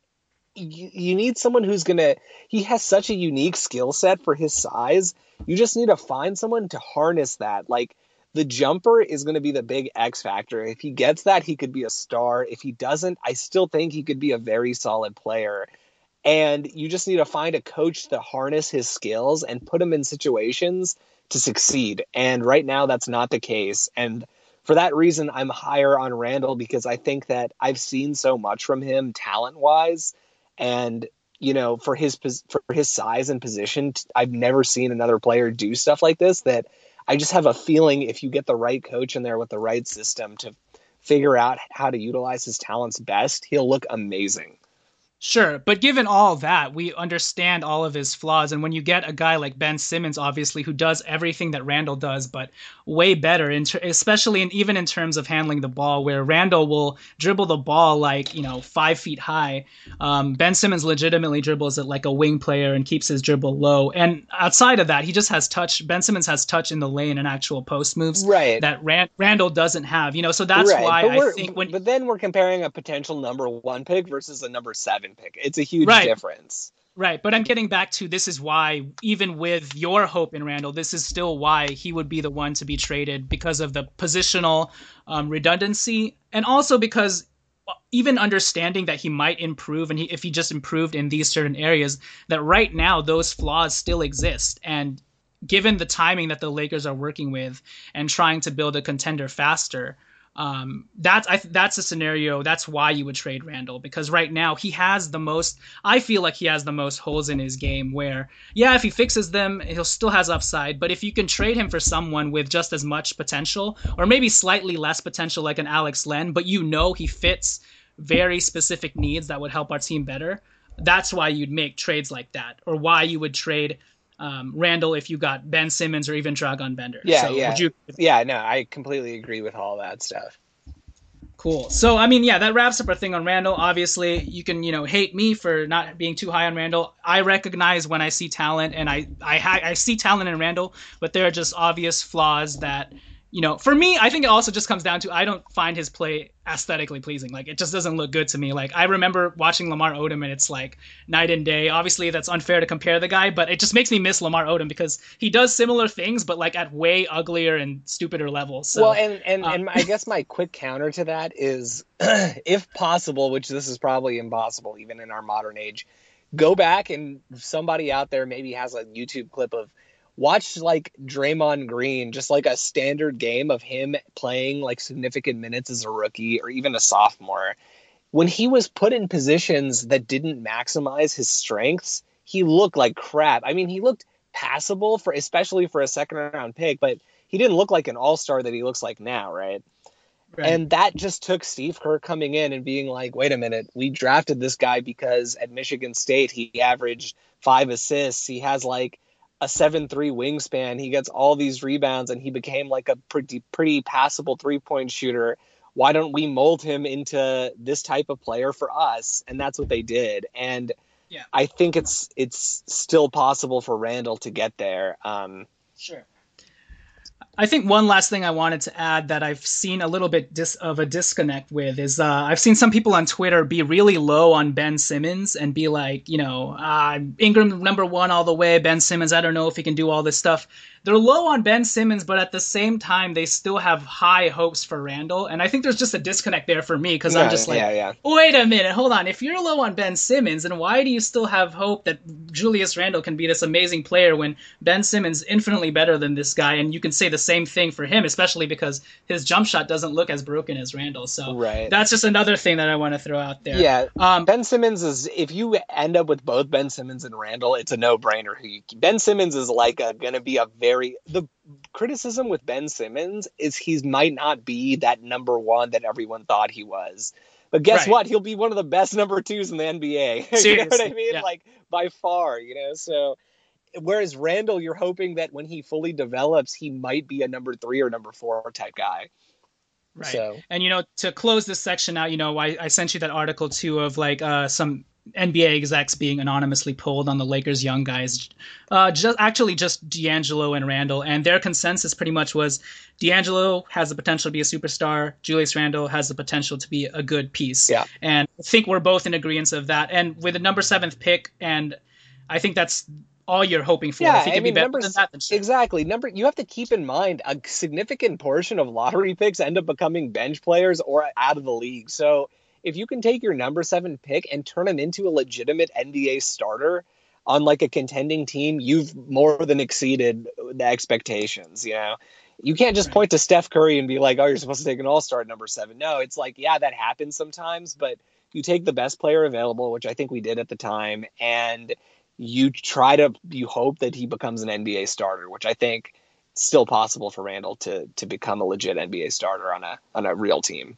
you, you need someone who's going to, he has such a unique skill set for his size. You just need to find someone to harness that. Like, the jumper is going to be the big X factor. If he gets that, he could be a star. If he doesn't, I still think he could be a very solid player. And you just need to find a coach to harness his skills and put him in situations to succeed. And right now, that's not the case. And for that reason, I'm higher on Randall because I think that I've seen so much from him talent-wise. And, you know, for his for his size and position, I've never seen another player do stuff like this that I just have a feeling if you get the right coach in there with the right system to figure out how to utilize his talents best, he'll look amazing. Sure, but given all that, we understand all of his flaws. And when you get a guy like Ben Simmons, obviously, who does everything that Randall does, but way better, in ter- especially in, even in terms of handling the ball, where Randall will dribble the ball like, you know, five feet high. Um, Ben Simmons legitimately dribbles it like a wing player and keeps his dribble low. And outside of that, he just has touch. Ben Simmons has touch in the lane and actual post moves right. that Rand- Randall doesn't have. You know, so that's right. why I think when. But then we're comparing a potential number one pick versus a number seven pick. It's a huge right. difference. Right. But I'm getting back to this is why, even with your hope in Randall, this is still why he would be the one to be traded because of the positional um, redundancy. And also because even understanding that he might improve and he, if he just improved in these certain areas, that right now those flaws still exist. And given the timing that the Lakers are working with and trying to build a contender faster, Um, that's I, that's a scenario. That's why you would trade Randall, because right now he has the most. I feel like he has the most holes in his game. Where yeah, if he fixes them, he'll still has upside. But if you can trade him for someone with just as much potential, or maybe slightly less potential, like an Alex Len, but you know he fits very specific needs that would help our team better. That's why you'd make trades like that, or why you would trade um, Randall if you got Ben Simmons or even Dragan Bender. Yeah, so yeah, would you... yeah. No, I completely agree with all that stuff. Cool. So, I mean, yeah, that wraps up our thing on Randall. Obviously, you can, you know, hate me for not being too high on Randall. I recognize when I see talent, and I, I, I see talent in Randall, but there are just obvious flaws that, you know, for me, I think it also just comes down to I don't find his play aesthetically pleasing. Like, it just doesn't look good to me. Like, I remember watching Lamar Odom, and it's like night and day. Obviously, that's unfair to compare the guy, but it just makes me miss Lamar Odom because he does similar things, but like at way uglier and stupider levels. So, well, and and, um, and I guess my quick counter to that is, if possible, which this is probably impossible even in our modern age, go back and somebody out there maybe has a YouTube clip of watch like Draymond Green, just like a standard game of him playing like significant minutes as a rookie or even a sophomore. When he was put in positions that didn't maximize his strengths, he looked like crap. I mean, he looked passable for, especially for a second round pick, but he didn't look like an all-star that he looks like now, right? Right. And that just took Steve Kerr coming in and being like, wait a minute, we drafted this guy because at Michigan State, he averaged five assists. He has like a seven three wingspan. He gets all these rebounds and he became like a pretty, pretty passable three-point shooter. Why don't we mold him into this type of player for us? And that's what they did. And yeah, I think it's, it's still possible for Randall to get there. Um, sure. I think one last thing I wanted to add that I've seen a little bit dis- of a disconnect with is uh, I've seen some people on Twitter be really low on Ben Simmons and be like, you know, uh, Ingram number one all the way, Ben Simmons, I don't know if he can do all this stuff. they're low on Ben Simmons, but at the same time, they still have high hopes for Randle. And I think there's just a disconnect there for me because Yeah, I'm just like, yeah, yeah. wait a minute, hold on. If you're low on Ben Simmons, then why do you still have hope that Julius Randle can be this amazing player when Ben Simmons is infinitely better than this guy? And you can say the same thing for him, especially because his jump shot doesn't look as broken as Randle. So Right. that's just another thing that I want to throw out there. Yeah, Um, Ben Simmons is, if you end up with both Ben Simmons and Randall, it's a no-brainer. Who you, Ben Simmons is like a, gonna be a very, the criticism with Ben Simmons is he might not be that number one that everyone thought he was. But guess Right. what? He'll be one of the best number twos in the N B A. You know what I Seriously, mean? yeah. Like, by far, you know? So, whereas Randall, you're hoping that when he fully develops, he might be a number three or number four type guy. Right. So, And, you know, to close this section out, you know, I, I sent you that article, too, of, like, uh, some N B A execs being anonymously polled on the Lakers' young guys. Uh, just Actually, just D'Angelo and Randle. And their consensus pretty much was D'Angelo has the potential to be a superstar. Julius Randle has the potential to be a good piece. Yeah. And I think we're both in agreement of that. And with the number seventh pick, and I think that's all you're hoping for. Yeah, if he I can mean, be better number than that, then sure. exactly. Number you have to keep in mind a significant portion of lottery picks end up becoming bench players or out of the league. So if you can take your number seven pick and turn him into a legitimate N B A starter on like a contending team, you've more than exceeded the expectations. You know, you can't just point to Steph Curry and be like, "Oh, you're supposed to take an all-star at number seven." No, it's like, yeah, that happens sometimes, but you take the best player available, which I think we did at the time, and you try to, you hope that he becomes an N B A starter, which I think it's still possible for Randall to to become a legit N B A starter on a on a real team.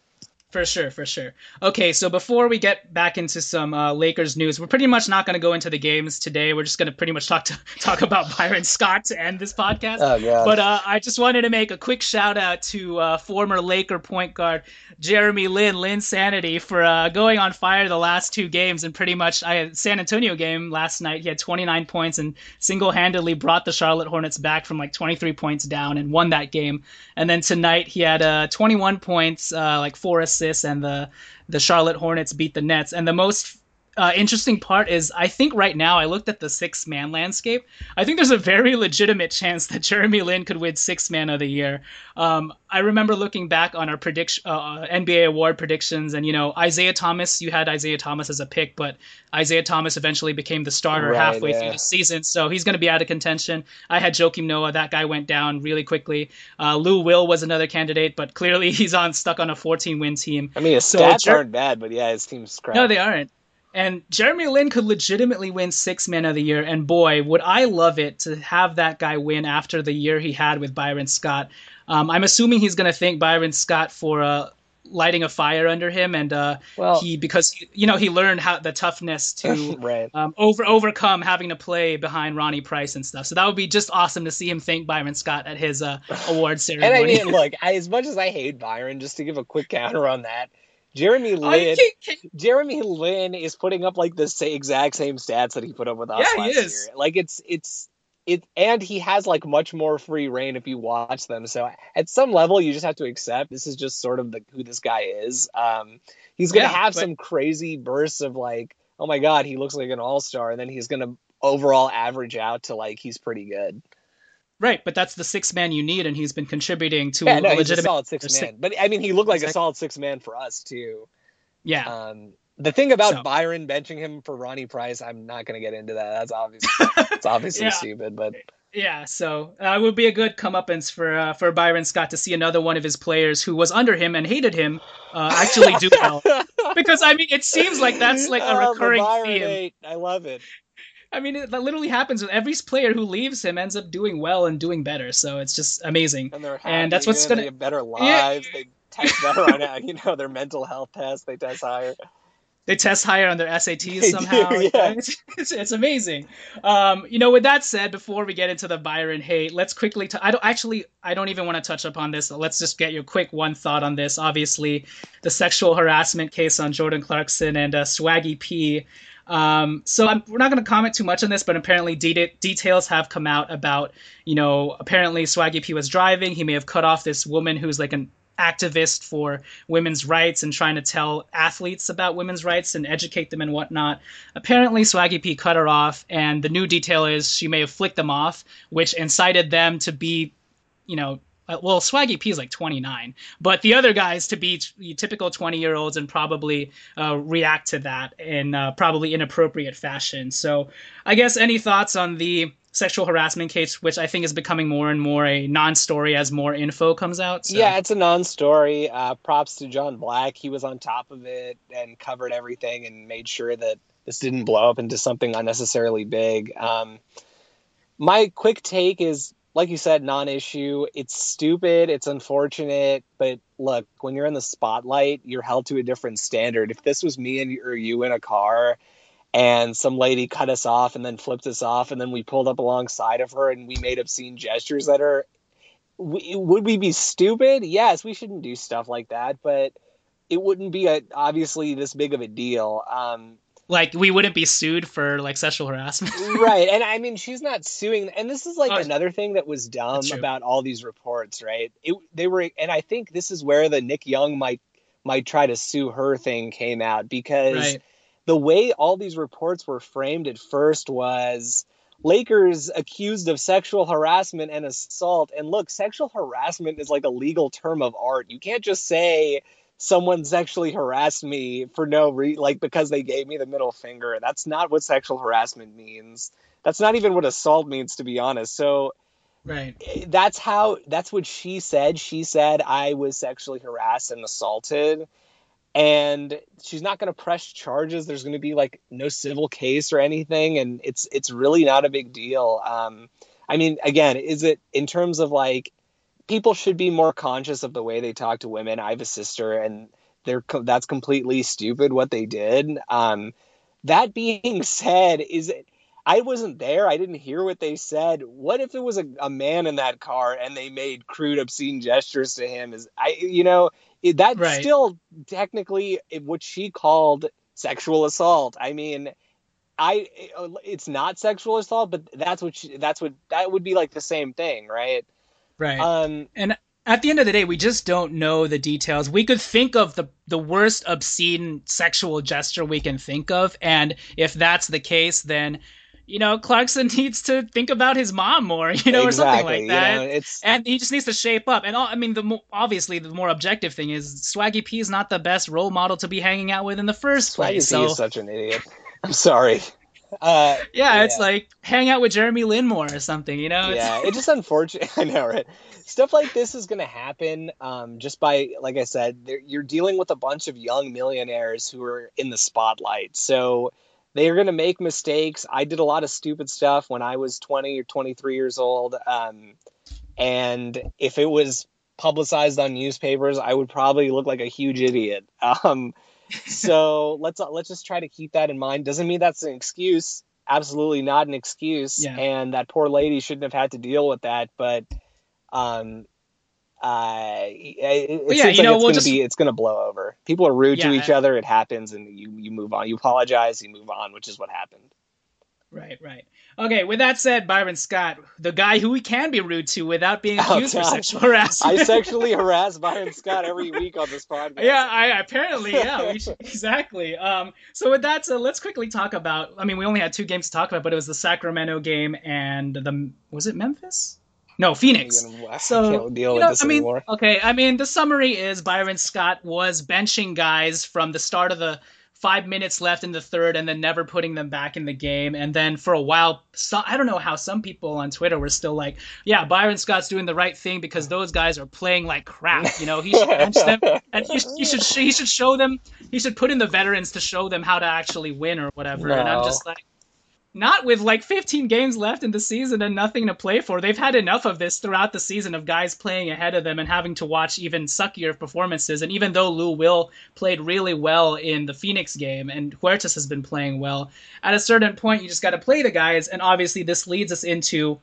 For sure, for sure. Okay, so before we get back into some uh, Lakers news, we're pretty much not going to go into the games today. We're just going to pretty much talk to talk about Byron Scott to end this podcast. Oh, God. But uh, I just wanted to make a quick shout out to uh, former Laker point guard Jeremy Lin, Lin Sanity, for uh, going on fire the last two games. And pretty much, I had San Antonio game last night. He had twenty-nine points and single-handedly brought the Charlotte Hornets back from like twenty-three points down and won that game. And then tonight he had uh, twenty-one points, uh, like four assists. And the the Charlotte Hornets beat the Nets. And the most uh, interesting part is, I think right now, I looked at the six-man landscape. I think there's a very legitimate chance that Jeremy Lin could win six-man of the year. Um, I remember looking back on our prediction, uh, N B A award predictions, and, you know, Isaiah Thomas, you had Isaiah Thomas as a pick, but Isaiah Thomas eventually became the starter Right, halfway yeah. through the season, so he's going to be out of contention. I had Joakim Noah. That guy went down really quickly. Uh, Lou Will was another candidate, but clearly he's on stuck on a fourteen-win team. I mean, his So stats Jer- aren't bad, but yeah, his team's crap. No, they aren't. And Jeremy Lin could legitimately win six man of the year. And boy, would I love it to have that guy win after the year he had with Byron Scott. Um, I'm assuming he's going to thank Byron Scott for uh, lighting a fire under him. And uh, Well- he, because, he, you know, he learned how the toughness to Right. um, over overcome having to play behind Ronnie Price and stuff. So that would be just awesome to see him thank Byron Scott at his uh, award And ceremony. I mean, look, I, as much as I hate Byron, just to give a quick counter on that, Jeremy Oh, you Lin, can't- can't- Jeremy Lin is putting up like the sa- exact same stats that he put up with us Yeah, he last is. year. Like it's it's it, and he has like much more free reign if you watch them. So at some level, you just have to accept this is just sort of the, who this guy is. Um, he's gonna Yeah, have but- some crazy bursts of like, oh my god, he looks like an all star, and then he's gonna overall average out to like he's pretty good. Right, but that's the six man you need, and he's been contributing to Yeah, a no, he's a legitimate. solid six man. But I mean, he looked like a Exactly. solid six man for us too. Yeah, Um, the thing about So- Byron benching him for Ronnie Price, I'm not going to get into that. That's obviously it's obviously Yeah. stupid, but yeah. So uh, it would be a good comeuppance for uh, for Byron Scott to see another one of his players who was under him and hated him uh, actually do well. Because I mean, it seems like that's like a Oh, the recurring Byron theme. hate. I love it. I mean, it, that literally happens with every player who leaves him ends up doing well and doing better. So it's just amazing. And they're happy, And that's what's and gonna- they have better lives. They test better on uh, you know their mental health tests. They test higher. They test higher on their S A Ts They somehow. do, yeah. it's, it's, it's amazing. Um, you know, with that said, before we get into the Byron hate, let's quickly. T- I don't actually. I don't even want to touch upon this. Let's just get your quick one thought on this. Obviously, the sexual harassment case on Jordan Clarkson and uh, Swaggy P. Um, so I'm, we're not going to comment too much on this, but apparently de- details have come out about, you know, apparently Swaggy P was driving. He may have cut off this woman who's like an activist for women's rights and trying to tell athletes about women's rights and educate them and whatnot. Apparently, Swaggy P cut her off, and the new detail is she may have flicked them off, which incited them to be, you know, well, Swaggy P is like twenty-nine, but the other guys to be t- typical twenty-year-olds and probably uh, react to that in uh, probably inappropriate fashion. So I guess any thoughts on the sexual harassment case, which I think is becoming more and more a non-story as more info comes out? So. Yeah, it's a non-story. Uh, props to John Black. He was on top of it and covered everything and made sure that this didn't blow up into something unnecessarily big. Um, my quick take is, like you said, non-issue. It's stupid. It's unfortunate. But look, when you're in the spotlight, you're held to a different standard. If this was me and or you in a car and some lady cut us off and then flipped us off and then we pulled up alongside of her and we made obscene gestures at her, we, would we be stupid? Yes, we shouldn't do stuff like that. But it wouldn't be a, obviously this big of a deal. Um, Like, we wouldn't be sued for, like, sexual harassment. Right. And, I mean, she's not suing. And this is, like, oh, another thing that was dumb about all these reports, right? It, they were, and I think this is where the Nick Young might might try to sue her thing came out. Because right. the way all these reports were framed at first was Lakers accused of sexual harassment and assault. And, look, sexual harassment is, like, a legal term of art. You can't just say someone sexually harassed me for no reason, like because they gave me the middle finger. That's not what sexual harassment means. That's not even what assault means, to be honest. So right. that's how, that's what she said. She said, I was sexually harassed and assaulted, and she's not going to press charges. There's going to be like no civil case or anything. And it's, it's really not a big deal. Um, I mean, again, is it in terms of like, people should be more conscious of the way they talk to women. I have a sister, and they're that's completely stupid what they did. Um, that being said, is it, I wasn't there. I didn't hear what they said. What if it was a, a man in that car and they made crude, obscene gestures to him? Is I, you know, it, that's right. Still technically what she called sexual assault. I mean, I it's not sexual assault, but that's what she, that's what that would be like the same thing, right? Right. Um, and at the end of the day, we just don't know the details. We could think of the the worst obscene sexual gesture we can think of. And if that's the case, then, you know, Clarkson needs to think about his mom more, you know, exactly, or something like that. You know, it's... And he just needs to shape up. And all, I mean, the mo- obviously, the more objective thing is Swaggy P is not the best role model to be hanging out with in the first Swaggy place. P so... is such an idiot. I'm sorry. Uh, yeah, yeah, it's like hang out with Jeremy Linmore or something, you know? Yeah, it's just unfortunate. I know, right? Stuff like this is going to happen um, just by, like I said, you're dealing with a bunch of young millionaires who are in the spotlight. So they're going to make mistakes. I did a lot of stupid stuff when I was twenty or twenty-three years old. Um, and if it was publicized on newspapers, I would probably look like a huge idiot. Um So let's let's just try to keep that in mind. Doesn't mean that's an excuse. Absolutely not an excuse. Yeah. And that poor lady shouldn't have had to deal with that. But um, uh, it, it well, yeah, seems you like know, it's we'll going to just... be it's going to blow over. People are rude yeah. to each other. It happens, and you you move on. You apologize. You move on, which is what happened. Right, right. Okay, with that said, Byron Scott, the guy who we can be rude to without being accused oh, for sexual harassment. I sexually harass Byron Scott every week on this podcast. Yeah, I apparently, yeah, we should, exactly. Um, so with that said, let's quickly talk about, I mean, we only had two games to talk about, but it was the Sacramento game and the, was it Memphis? No, Phoenix. So, I can't deal you with know, this I mean, anymore. Okay, I mean, the summary is Byron Scott was benching guys from the start of the five minutes left in the third and then never putting them back in the game. And then for a while, so, I don't know how some people on Twitter were still like, yeah, Byron Scott's doing the right thing because those guys are playing like crap. You know, he should bench them and he, he should he should show them, he should put in the veterans to show them how to actually win or whatever. No. And I'm just like, not with like fifteen games left in the season and nothing to play for. They've had enough of this throughout the season of guys playing ahead of them and having to watch even suckier performances. And even though Lou Will played really well in the Phoenix game and Huertas has been playing well, at a certain point you just got to play the guys. And obviously this leads us into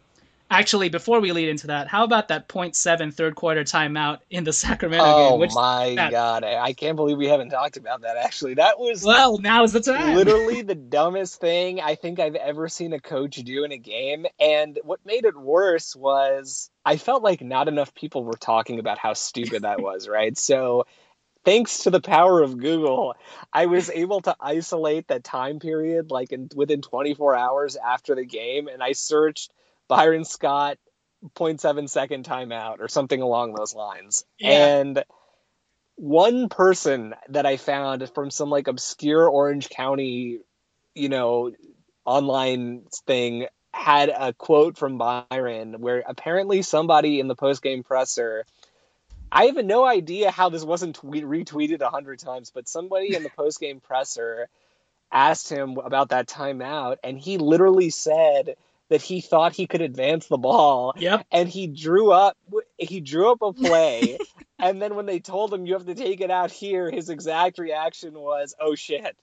Actually, before we lead into that, how about that point seven third quarter timeout in the Sacramento oh game? Which, my that, God. I, I can't believe we haven't talked about that, actually. That was well, now's the time. literally the dumbest thing I think I've ever seen a coach do in a game. And what made it worse was I felt like not enough people were talking about how stupid that was, right? So thanks to the power of Google, I was able to isolate that time period like in, within twenty-four hours after the game. And I searched Byron Scott zero point seven second timeout or something along those lines. Yeah. And one person that I found from some like obscure Orange County, you know, online thing had a quote from Byron where apparently somebody in the post-game presser, I have no idea how this wasn't tweet, retweeted a hundred times, but somebody in the post-game presser asked him about that timeout, and he literally said that he thought he could advance the ball. Yep. And he drew up he drew up a play, and then when they told him you have to take it out here, his exact reaction was, "Oh shit."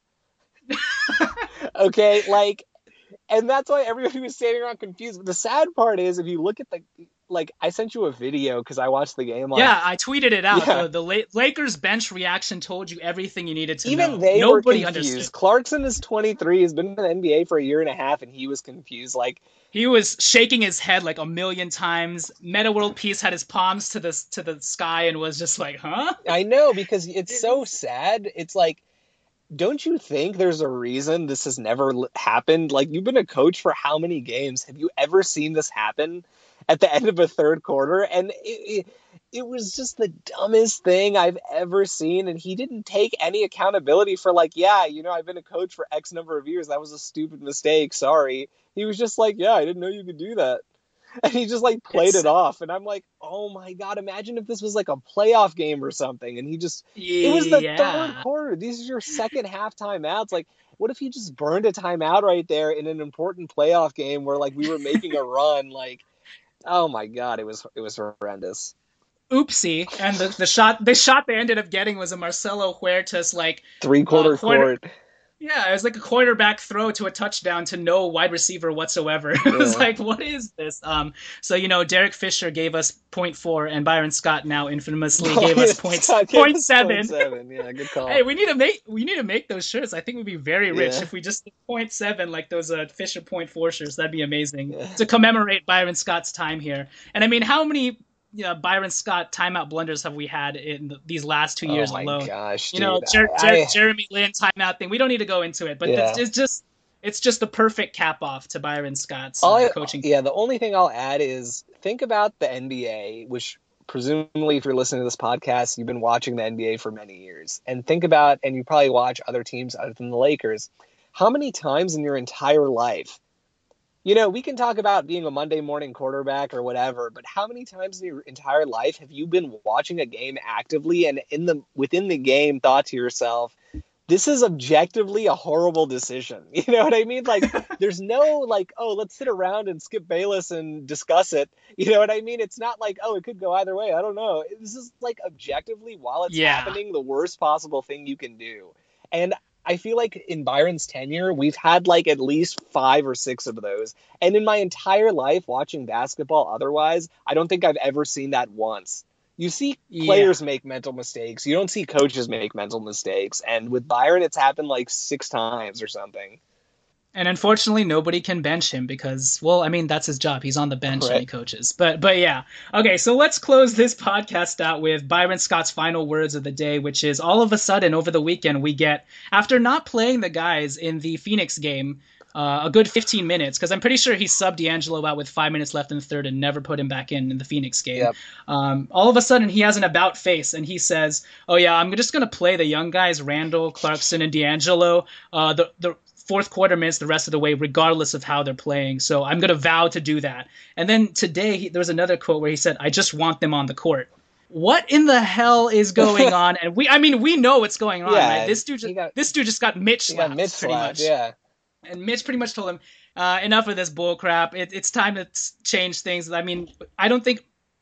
Okay, like, and that's why everybody was standing around confused. But the sad part is, if you look at the, like, I sent you a video because I watched the game. Like, yeah, I tweeted it out. Yeah. The, the La- Lakers bench reaction told you everything you needed to Even know. they Nobody were confused. understood. Clarkson is twenty-three. He's been in the N B A for a year and a half, and he was confused. Like, he was shaking his head like a million times. Meta World Peace had his palms to the to the sky and was just like, "Huh?" I know, because it's so sad. It's like, don't you think there's a reason this has never l- happened? Like, you've been a coach for how many games? Have you ever seen this happen at the end of a third quarter? And it, it, it was just the dumbest thing I've ever seen. And he didn't take any accountability for, like, yeah, you know, I've been a coach for X number of years. That was a stupid mistake. Sorry. He was just like, yeah, I didn't know you could do that. And he just like played It's- it off. And I'm like, oh my God, imagine if this was like a playoff game or something. And he just, Yeah. it was the third quarter. These are your second half timeouts. Like, what if he just burned a timeout right there in an important playoff game where like we were making a run? Like, oh my God, it was, it was horrendous. Oopsie. And the, the shot the shot they ended up getting was a Marcelo Huertas like Three quarter uh, quarter- court. Yeah, it was like a quarterback throw to a touchdown to no wide receiver whatsoever. It was Yeah. like, what is this? Um, so, you know, Derek Fisher gave us point four, and Byron Scott now infamously gave us point, Scott gave point us seven. point seven. Yeah, good call. Hey, we need to make we need to make those shirts. I think we'd be very rich Yeah. if we just did point seven like those uh, Fisher point four shirts. That'd be amazing Yeah. to commemorate Byron Scott's time here. And I mean, how many you know, Byron Scott timeout blunders have we had in the, these last two years oh my alone? gosh, You know, dude. Jer- Jer- I- Jeremy Lin timeout thing. We don't need to go into it, but Yeah. it's, it's just it's just the perfect cap off to Byron Scott's All uh, I- coaching. Yeah, the only thing I'll add is think about the N B A, which presumably if you're listening to this podcast, you've been watching the N B A for many years. And think about, and you probably watch other teams other than the Lakers, how many times in your entire life, you know, we can talk about being a Monday morning quarterback or whatever, but how many times in your entire life have you been watching a game actively and in the within the game thought to yourself, this is objectively a horrible decision. You know what I mean? Like, there's no like, oh, let's sit around and Skip Bayless and discuss it. You know what I mean? It's not like, oh, it could go either way. I don't know. This is like objectively, while it's Yeah. happening, the worst possible thing you can do. And I feel like in Byron's tenure, we've had like at least five or six of those. And in my entire life watching basketball otherwise, I don't think I've ever seen that once. You see players Yeah. make mental mistakes. You don't see coaches make mental mistakes. And with Byron, it's happened like six times or something. And unfortunately, nobody can bench him because, well, I mean, that's his job. He's on the bench and he Right. coaches. But, but yeah. Okay, so let's close this podcast out with Byron Scott's final words of the day, which is all of a sudden over the weekend we get, after not playing the guys in the Phoenix game, uh, a good fifteen minutes, because I'm pretty sure he subbed D'Angelo out with five minutes left in the third and never put him back in in the Phoenix game. Yep. Um, all of a sudden he has an about face and he says, oh yeah, I'm just going to play the young guys, Randall, Clarkson, and D'Angelo, uh, the, the fourth quarter minutes the rest of the way, regardless of how they're playing. So I'm going to vow to do that. And then today he, there was another quote where he said, I just want them on the court. What in the hell is going on? And we, I mean, we know what's going on, Yeah, right? This dude, just, he got- this dude just got Mitch He slapped, got Mitch pretty slapped, much. yeah. And Mitch pretty much told him, uh, enough of this bull crap. It, it's time to s- change things. I mean, I don't think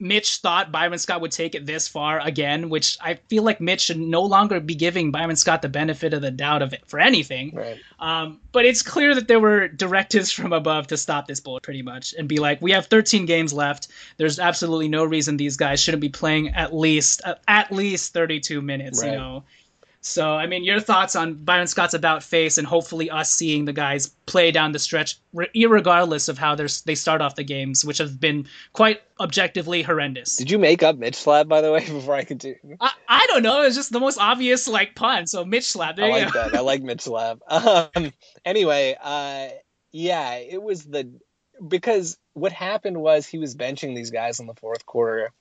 Mitch thought Byron Scott would take it this far again, which I feel like Mitch should no longer be giving Byron Scott the benefit of the doubt of it for anything. Right. Um, but it's clear that there were directives from above to stop this bull pretty much and be like, we have thirteen games left. There's absolutely no reason these guys shouldn't be playing at least uh, at least thirty-two minutes, right. you know. So, I mean, your thoughts on Byron Scott's about face and hopefully us seeing the guys play down the stretch, irregardless of how they start off the games, which have been quite objectively horrendous. Did you make up Mitch Slap, by the way, before I continue? I, I don't know. It's just the most obvious, like, pun. So, Mitch Slap. There I you like go. that. I like Mitch Slap. Um, anyway, uh, yeah, it was the... Because what happened was he was benching these guys in the fourth quarter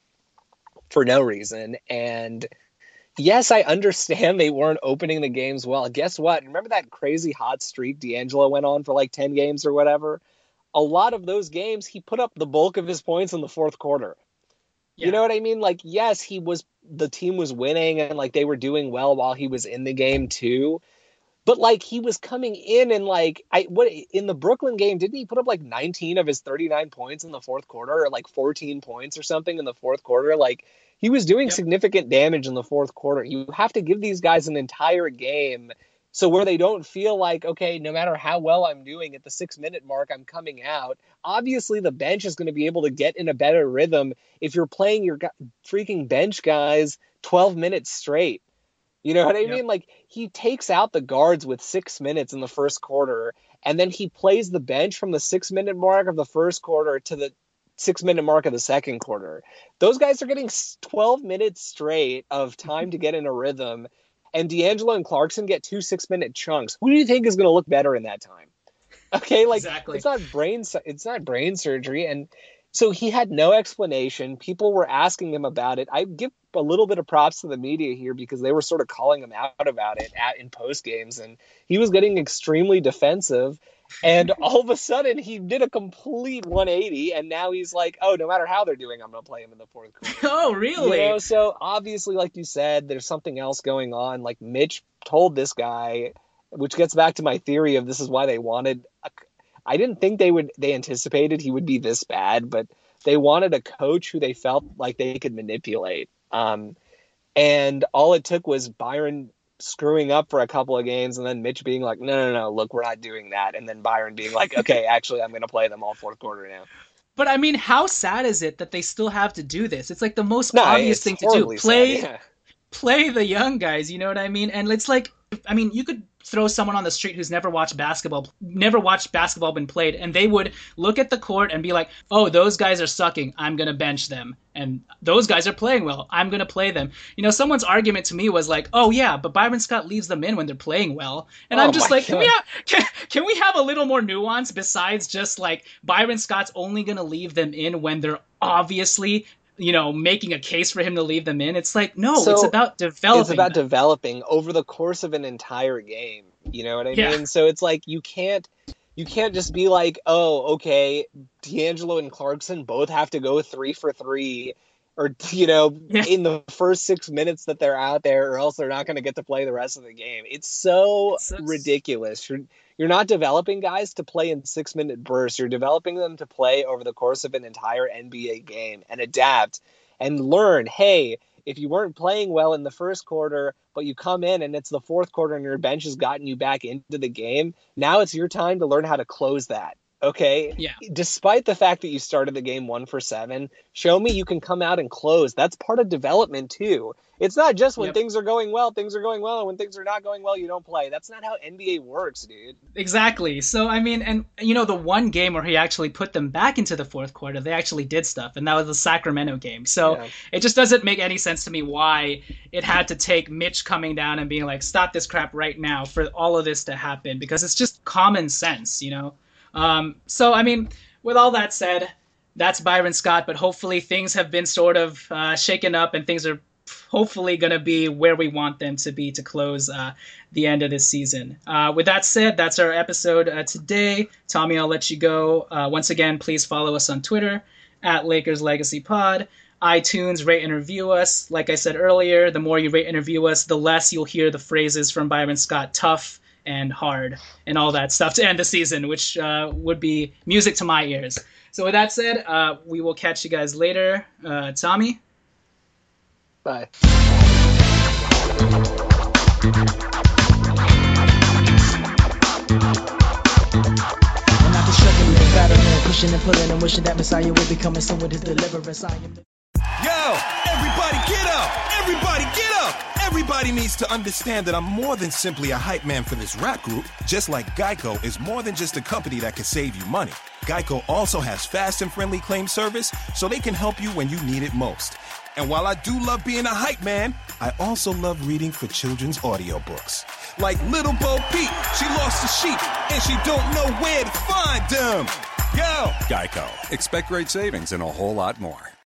for no reason, and... Yes, I understand they weren't opening the games well. Guess what? Remember that crazy hot streak D'Angelo went on for like ten games or whatever? A lot of those games, he put up the bulk of his points in the fourth quarter. Yeah. You know what I mean? Like, yes, he was, the team was winning and like they were doing well while he was in the game too. But like he was coming in and like, I what in the Brooklyn game, didn't he put up like nineteen of his thirty-nine points in the fourth quarter or like fourteen points or something in the fourth quarter? Like, he was doing yep. significant damage in the fourth quarter. You have to give these guys an entire game so where they don't feel like, okay, no matter how well I'm doing at the six-minute mark, I'm coming out. Obviously, the bench is going to be able to get in a better rhythm if you're playing your freaking bench guys twelve minutes straight. You know what I yep. mean? Like, he takes out the guards with six minutes in the first quarter, and then he plays the bench from the six-minute mark of the first quarter to the six-minute mark of the second quarter. Those guys are getting twelve minutes straight of time to get in a rhythm, and D'Angelo and Clarkson get two six-minute chunks. Who do you think is going to look better in that time? Okay, like exactly. it's not brain it's not brain surgery, and so he had no explanation. People were asking him about it. I give a little bit of props to the media here because they were sort of calling him out about it at in post games, and he was getting extremely defensive. And all of a sudden, he did a complete one eighty, and now he's like, oh, no matter how they're doing, I'm going to play him in the fourth quarter. Oh, really? You know, so obviously, like you said, there's something else going on. Like, Mitch told this guy, which gets back to my theory of this is why they wanted a, I didn't think they would, they anticipated he would be this bad, but they wanted a coach who they felt like they could manipulate. Um, and all it took was Byron screwing up for a couple of games and then Mitch being like, no, no, no, look, we're not doing that. And then Byron being like, okay, actually, I'm going to play them all fourth quarter now. But I mean, how sad is it that they still have to do this? It's like the most no, obvious thing to do. Play, sad, yeah. play the young guys, you know what I mean? And it's like, I mean, you could throw someone on the street who's never watched basketball, never watched basketball been played, and they would look at the court and be like, oh, those guys are sucking, I'm going to bench them. And those guys are playing well, I'm going to play them. You know, someone's argument to me was like, oh, yeah, but Byron Scott leaves them in when they're playing well. And oh I'm just like, God. can we, have, can, can we have a little more nuance besides just like Byron Scott's only going to leave them in when they're obviously, you know, making a case for him to leave them in? It's like, no, so it's about developing. It's about them. developing over the course of an entire game. You know what I yeah. mean? So it's like, you can't, you can't just be like, oh, okay, D'Angelo and Clarkson both have to go three for three or, you know, yeah. in the first six minutes that they're out there, or else they're not going to get to play the rest of the game. It's so it's so ridiculous. You're, you're not developing guys to play in six minute bursts. You're developing them to play over the course of an entire N B A game and adapt and learn, hey, if you weren't playing well in the first quarter, but you come in and it's the fourth quarter and your bench has gotten you back into the game, now it's your time to learn how to close that. Okay? Yeah. Despite the fact that you started the game one for seven, show me you can come out and close. That's part of development too. It's not just when yep. things are going well, things are going well, and when things are not going well, you don't play. That's not how N B A works, dude. Exactly. So, I mean, and, you know, the one game where he actually put them back into the fourth quarter, they actually did stuff, and that was the Sacramento game. So yeah. it just doesn't make any sense to me why it had to take Mitch coming down and being like, stop this crap right now for all of this to happen, because it's just common sense, you know? Um, so, I mean, with all that said, that's Byron Scott, but hopefully things have been sort of uh, shaken up and things are hopefully going to be where we want them to be to close uh, the end of this season. Uh, with that said, that's our episode uh, today. Tommy, I'll let you go. Uh, once again, please follow us on Twitter at Lakers Legacy Pod. iTunes, rate and review us. Like I said earlier, the more you rate and review us, the less you'll hear the phrases from Byron Scott, tough and hard and all that stuff to end the season, which uh, would be music to my ears. So with that said, uh, we will catch you guys later. Uh, Tommy? Bye. Pushing and pulling and wishing that Messiah would be coming soon with his deliverance. I am the- Yo, everybody get up! Everybody get up! Everybody needs to understand that I'm more than simply a hype man for this rap group, just like Geico is more than just a company that can save you money. Geico also has fast and friendly claim service, so they can help you when you need it most. And while I do love being a hype man, I also love reading for children's audiobooks. Like Little Bo Peep, she lost the sheep, and she don't know where to find them. Yo! Geico. Expect great savings and a whole lot more.